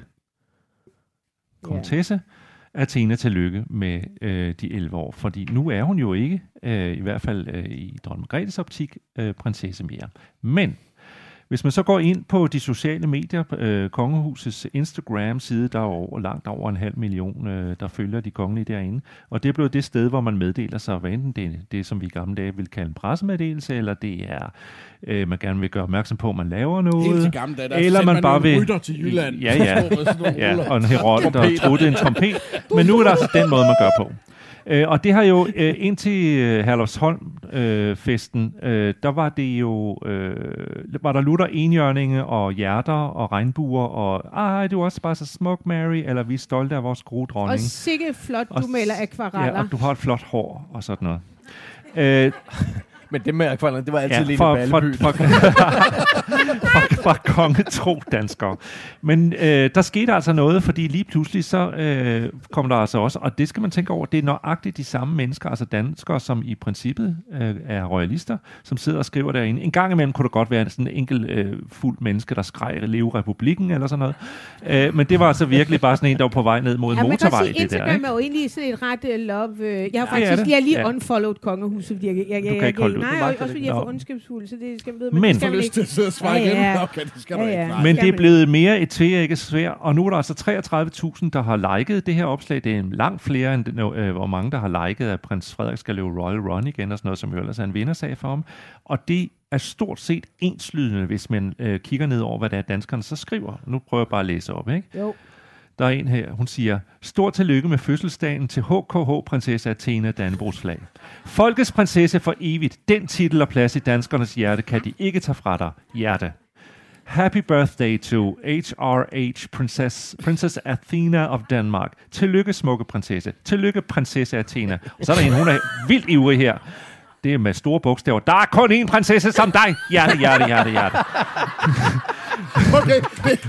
Komtesse Athena tillykke med øh, de elleve år. Fordi nu er hun jo ikke, øh, i hvert fald øh, i dronning Margrethes optik, øh, prinsesse mere. Men hvis man så går ind på de sociale medier, øh, Kongehusets Instagram-side, der er over, langt over en halv million, øh, der følger de kongelige derinde. Og det er blevet det sted, hvor man meddeler sig, hvad enten det er det, som vi i gamle dage vil kalde en pressemeddelelse, eller det er, øh, man gerne vil gøre opmærksom på, at man laver noget. Helt til gamle dage, der eller man, man bare vil rytter til Jylland. Ja, ja. ja og en herold, der trutte en trompet. Men nu er der altså den måde, man gør på. Øh, og det har jo, øh, indtil øh, Herlufsholm-festen, øh, øh, der var det jo, øh, var der lutter enhjørninge og hjerter og regnbuer, og ej, du er også bare så smuk, Mary, eller vi er stolte af vores gode dronning. Og sikke flot, du Og s- maler akvareller. Ja, og du har et flot hår, og sådan noget. Øh, Men det med akvarellerne, det var altid ja, Lene fra, Balleby. fra, fra, fra, fra kongetro danskere. Men øh, der skete altså noget, fordi lige pludselig så øh, kom der altså også, og det skal man tænke over, det er nøjagtigt de samme mennesker, altså danskere, som i princippet øh, er royalister, som sidder og skriver derinde. En gang imellem kunne det godt være sådan en enkelt øh, fuld menneske, der skreg leve republikken eller sådan noget. Øh, men det var altså virkelig bare sådan en, der var på vej ned mod en Ja, man kan motorvej. sige, Det der, Instagram ikke? er jo egentlig sådan et ret uh, love. Uh, jeg har Ja, faktisk det er det. jeg har lige Ja. unfollowed kongehuset, fordi jeg, jeg, jeg, kan jeg, ikke holde ud. nej, Du og, magter også det fordi jeg er for Nå. ondskabsfuld, så det skal man vide. Men- det skal Får man lyst ikke. til at sidde og svare Ja, igen. ja. Okay, det skal Ja, du ja. ikke. Nej. Men skal det er man blevet mere et tvækket sværd, og nu er der altså treogtredive tusind, der har liket det her opslag. Det er langt flere, end det, øh, hvor mange, der har liket, at prins Frederik skal leve Royal Run igen, og sådan noget, som jo ellers er en vindersag for ham. Og det er stort set enslydende, hvis man øh, kigger ned over, hvad det er, danskerne så skriver. Nu prøver jeg bare at læse op, ikke? Jo. Der er en her, hun siger, stort tillykke med fødselsdagen til H K H prinsesse Athena Dannebrogs flag. Folkets prinsesse for evigt. Den titel og plads i danskernes hjerte kan de ikke tage fra dig. Hjerte. Happy birthday to H R H Princess, Princess Athena of Denmark. Tillykke, smukke prinsesse. Tillykke, prinsesse Athena. Og så er der en, hun er vildt ivrig her. Det er med store bogstaver. Der er kun én prinsesse som dig. Hjerte, hjerte, hjerte, hjerte. Okay, det,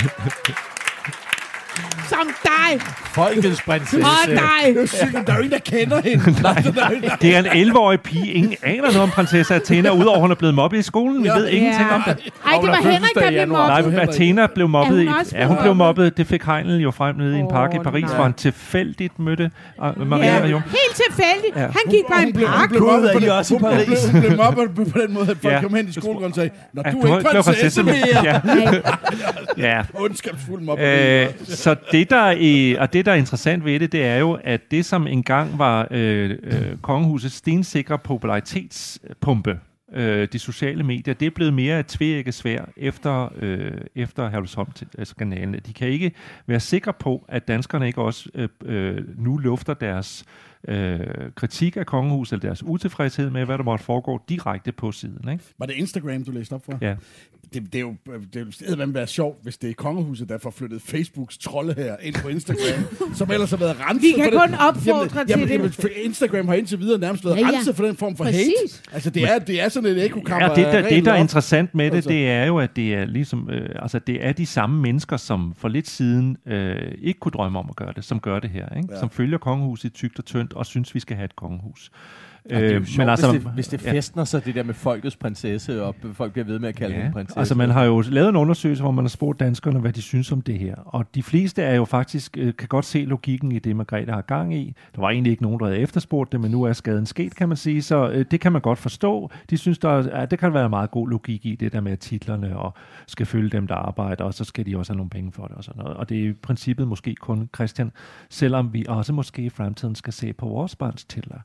Som dig! Folkets prinsesse. Og dig! det er jo sygt, der er jo ingen, der kender hende. Nej, der er ingen, der- Det er en elleve-årig pige. Ingen aner noget om prinsesse Athena, udover hun er blevet mobbet i skolen. Vi Ja. ved ingenting om det. Ej, det Hun var har Henrik, fødselsdag der i blev januar. mobbet. Nej, Henrik. Athena blev mobbet. Er i, hun også ja, hun blevet blev mobbet? mobbet. Det fik Heinl jo frem nede i en park i Åh, Paris, nej. hvor han tilfældigt mødte uh, Maria Ja, jo. helt tilfældigt. Ja. Han gik bare i en blev- park. blev Gud, mobbet er på I den- også i hun blev- Paris? Hun blev mobbet på på den måde, at folk Ja. kom hen i skolen og sagde, når Ja, du du er er ikke ikke prinsesse mere. Ja. Ja. Ondskabsfuld mobbe. Øh, så det der, er, og det, der er interessant ved det, det er jo, at det, som engang var øh, øh, kongehusets stensikre popularitetspumpe, øh, de sociale medier, det er blevet mere et tvækket svær efter, øh, efter Herlufsholm-skandalen. De kan ikke være sikre på, at danskerne ikke også øh, øh, nu lufter deres øh, kritik af kongehuset, eller deres utilfredshed med, hvad der måtte foregå direkte på siden. Ikke? Var det Instagram, du læste op for? Ja. Det, det er jo det er jo være sjovt, hvis det er kongehuset, der får flyttet Facebooks trolde her ind på Instagram, som ellers har været renset Vi kan for kun det. opfordre til jamen, det. jamen, for Instagram har indtil videre nærmest været Ja, ja. renset for den form for Præcis. hate. Altså, det er, det er sådan et ekokammer. Ja, det, der, af det, der er ren interessant med det, Altså. det er jo, at det er ligesom, øh, altså det er de samme mennesker, som for lidt siden øh, ikke kunne drømme om at gøre det, som gør det her, ikke? Ja. Som følger kongehuset i tykt og tyndt og synes, vi skal have et kongehus. Ja, det er jo Øh, sjovt, altså, hvis, det, hvis det festner sig, det der med folkets prinsesse, og folk bliver ved med at kalde Ja, hende prinsesse. altså man har jo lavet en undersøgelse, hvor man har spurgt danskerne, hvad de synes om det her. Og de fleste er jo faktisk, øh, kan godt se logikken i det, Margrethe har gang i. Der var egentlig ikke nogen, der havde efterspurgt det, men nu er skaden sket, kan man sige. Så øh, det kan man godt forstå. De synes, der er, det kan være meget god logik i det der med titlerne, og skal følge dem, der arbejder, og så skal de også have nogle penge for det og sådan noget. Og det er i princippet måske kun Christian, selvom vi også måske i fremtiden skal se på vores barns titler.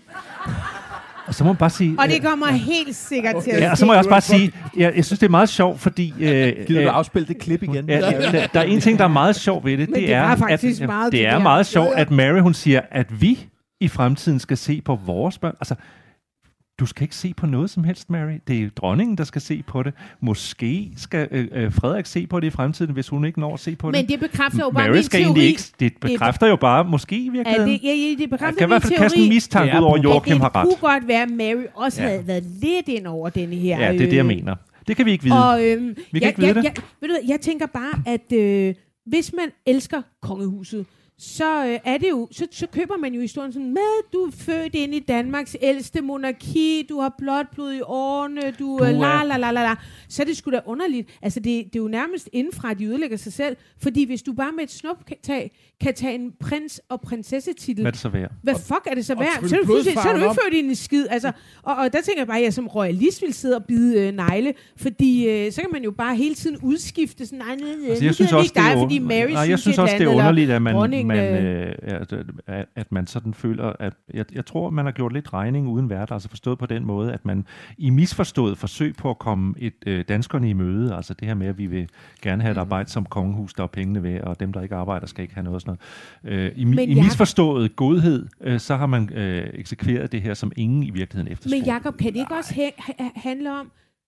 Og så må man bare sige... Og det kommer helt sikkert til at Ja, og så ske. må jeg også bare sige, jeg, jeg synes, det er meget sjovt, fordi... Øh, Gider du øh, afspille det klip igen? ja, der, der er en ting, der er meget sjovt ved det. Men det er, var faktisk at, meget det det er der. meget sjovt, at Mary, hun siger, at vi i fremtiden skal se på vores børn. Altså, Du skal ikke se på noget som helst, Mary. Det er dronningen, der skal se på det. Måske skal øh, øh, Frederik se på det i fremtiden, hvis hun ikke når at se på det. Men det bekræfter jo bare Mary min skal teori. Ikke, det bekræfter jo bare, måske i virkeligheden. Ja, det, ja, det bekræfter Jeg kan i hvert fald min kaste en teori, mistanke ud over, at Joachim har ret. Det kunne godt være, at Mary også Ja. havde været lidt ind over denne her. Ja, det er det, jeg mener. Det kan vi ikke vide. Og, øhm, vi kan jeg, ikke vide jeg, det. Jeg, ved du, jeg tænker bare, at øh, hvis man elsker kongehuset, så øh, er det jo, så, så køber man jo historien sådan, med du er født ind i Danmarks ældste monarki, du har blåt blod i årene, du, Du øh, er- la la la la la, så er det sgu da underligt. Altså det, det er jo nærmest indenfra, at de ødelægger sig selv, fordi hvis du bare med et snuptag kan tage en prins- og prinsessetitel, Hvad er det så værd? hvad fuck er det så og værd? fylde Så er du pludselig- så er du blodfarven ikke op. født i en skid. Altså, og, og der tænker jeg bare, at jeg som royalist vil sidde og bide øh, negle, fordi øh, så kan man jo bare hele tiden udskifte sådan, nej, nej, nej, Altså, nu jeg synes gider vi også, ikke dig, det er, fordi Mary nej, jeg synes, synes et også, det er eller andet, underligt, at man, dronningen, man, øh, øh, at, at, at man sådan føler, at jeg, jeg tror, man har gjort lidt regning uden vært, altså forstået på den måde, at man i misforstået forsøg på at komme et øh, danskerne i møde, altså det her med, at vi vil gerne have et arbejde som kongehus, der er pengene ved, og dem, der ikke arbejder, skal ikke have noget sådan noget. Øh, I, Men i jeg- misforstået godhed, øh, så har man øh, eksekveret det her, som ingen i virkeligheden efterspurgte. Men Jacob, kan det ikke også ha- ha- handle om,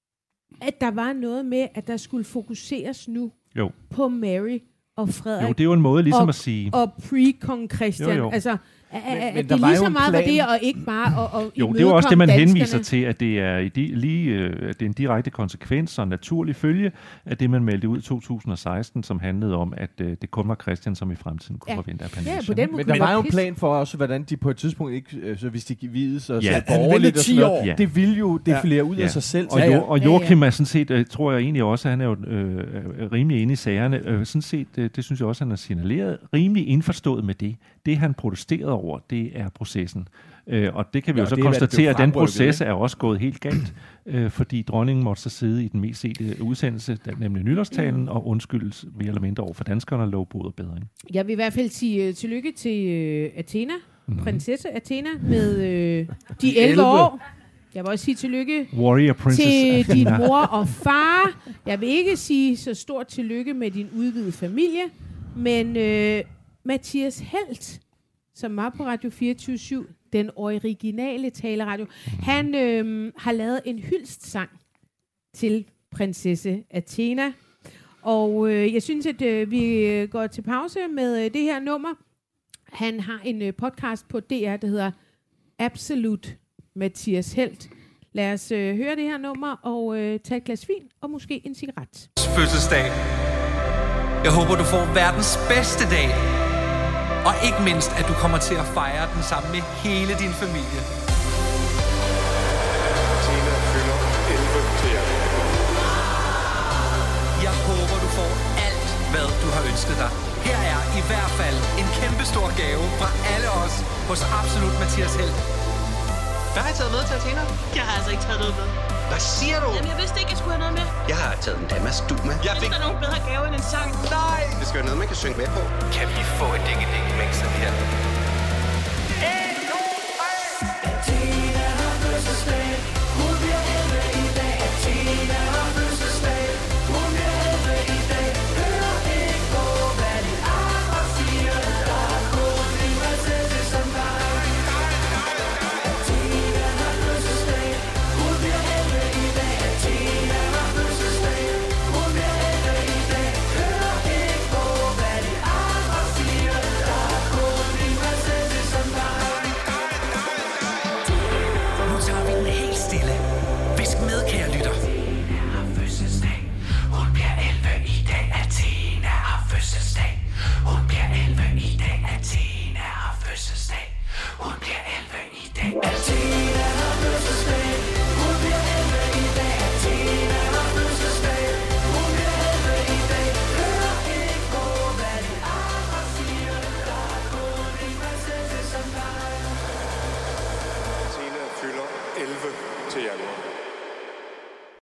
at der var noget med, at der skulle fokuseres nu Jo. på Mary og Frederik Jo, det er jo en måde ligesom og, at sige... og pre-kong Christian? Jo, jo. Altså, at, at men det der var lige jo så en meget var plan. det, og ikke bare at, at Jo, det er jo også det, man imødekomme henviser danskerne. til, at det er, i de, lige, øh, det er en direkte konsekvens og en naturlig følge af det, man meldte ud i to tusind og seksten, som handlede om, at øh, det kun var Christian, som i fremtiden kunne Ja. forvente af Ja, Pernille. på den måde Men kunne der det var være jo en pis. plan for også, hvordan de på et tidspunkt ikke, øh, så hvis de vides og Ja. ja, Han borgerligt ventede og sådan ti noget, år. Ja. det vil jo defilere ud Ja. af sig selv. Og, Så jo, ja, og Ja, ja. Joachim er sådan set, øh, tror jeg egentlig også, at han er jo øh, øh, rimelig inde i sagerne. Øh, sådan set, øh, det synes jeg også, han har signaleret, rimelig indforstået med det. Det, han protesterede over, det er processen. Øh, og det kan vi Ja, jo så det er, hvad der konstatere, blev at den fremrykket, proces ikke? er også gået helt galt, øh, fordi dronningen måtte så sidde i den mest sete udsendelse, der- nemlig nytårstalen, Mm. og undskyldes mere eller mindre over for danskerne og love bod og bedring. Jeg vil i hvert fald sige uh, tillykke til uh, Athena, Mhm. mm-hmm. prinsesse Athena, med uh, de elleve år. Jeg vil også sige tillykke Warrior Princess til din Athena. mor og far. Jeg vil ikke sige så stort tillykke med din udvidede familie, men øh, Mathias Helt, som var på Radio fireogtyve syv, den originale taleradio, han øh, har lavet en hyldestsang til prinsesse Athena. Og øh, jeg synes, at øh, vi går til pause med øh, det her nummer. Han har en øh, podcast på D R, der hedder Absolut Mathias Helt. Lad os øh, høre det her nummer og øh, tage et glas vin og måske en cigaret. Fødselsdag. Jeg håber, du får verdens bedste dag. Og ikke mindst, at du kommer til at fejre den sammen med hele din familie. Tina fylder elleve til jer. Jeg håber, du får alt, hvad du har ønsket dig. Her er i hvert fald en kæmpe stor gave fra alle os hos Absolut Mathias Helt. Hvad har I taget med til Athena? Jeg har altså ikke taget noget med. Hvad siger du? Jamen, jeg vidste ikke, jeg skulle have noget med. Jeg har taget en Damas du med. Jeg Hvis fik... der er nogen bedre gave end en sang. Nej! Det skal være noget, man kan synge med på. Kan vi få et ding-ding-mix af det her?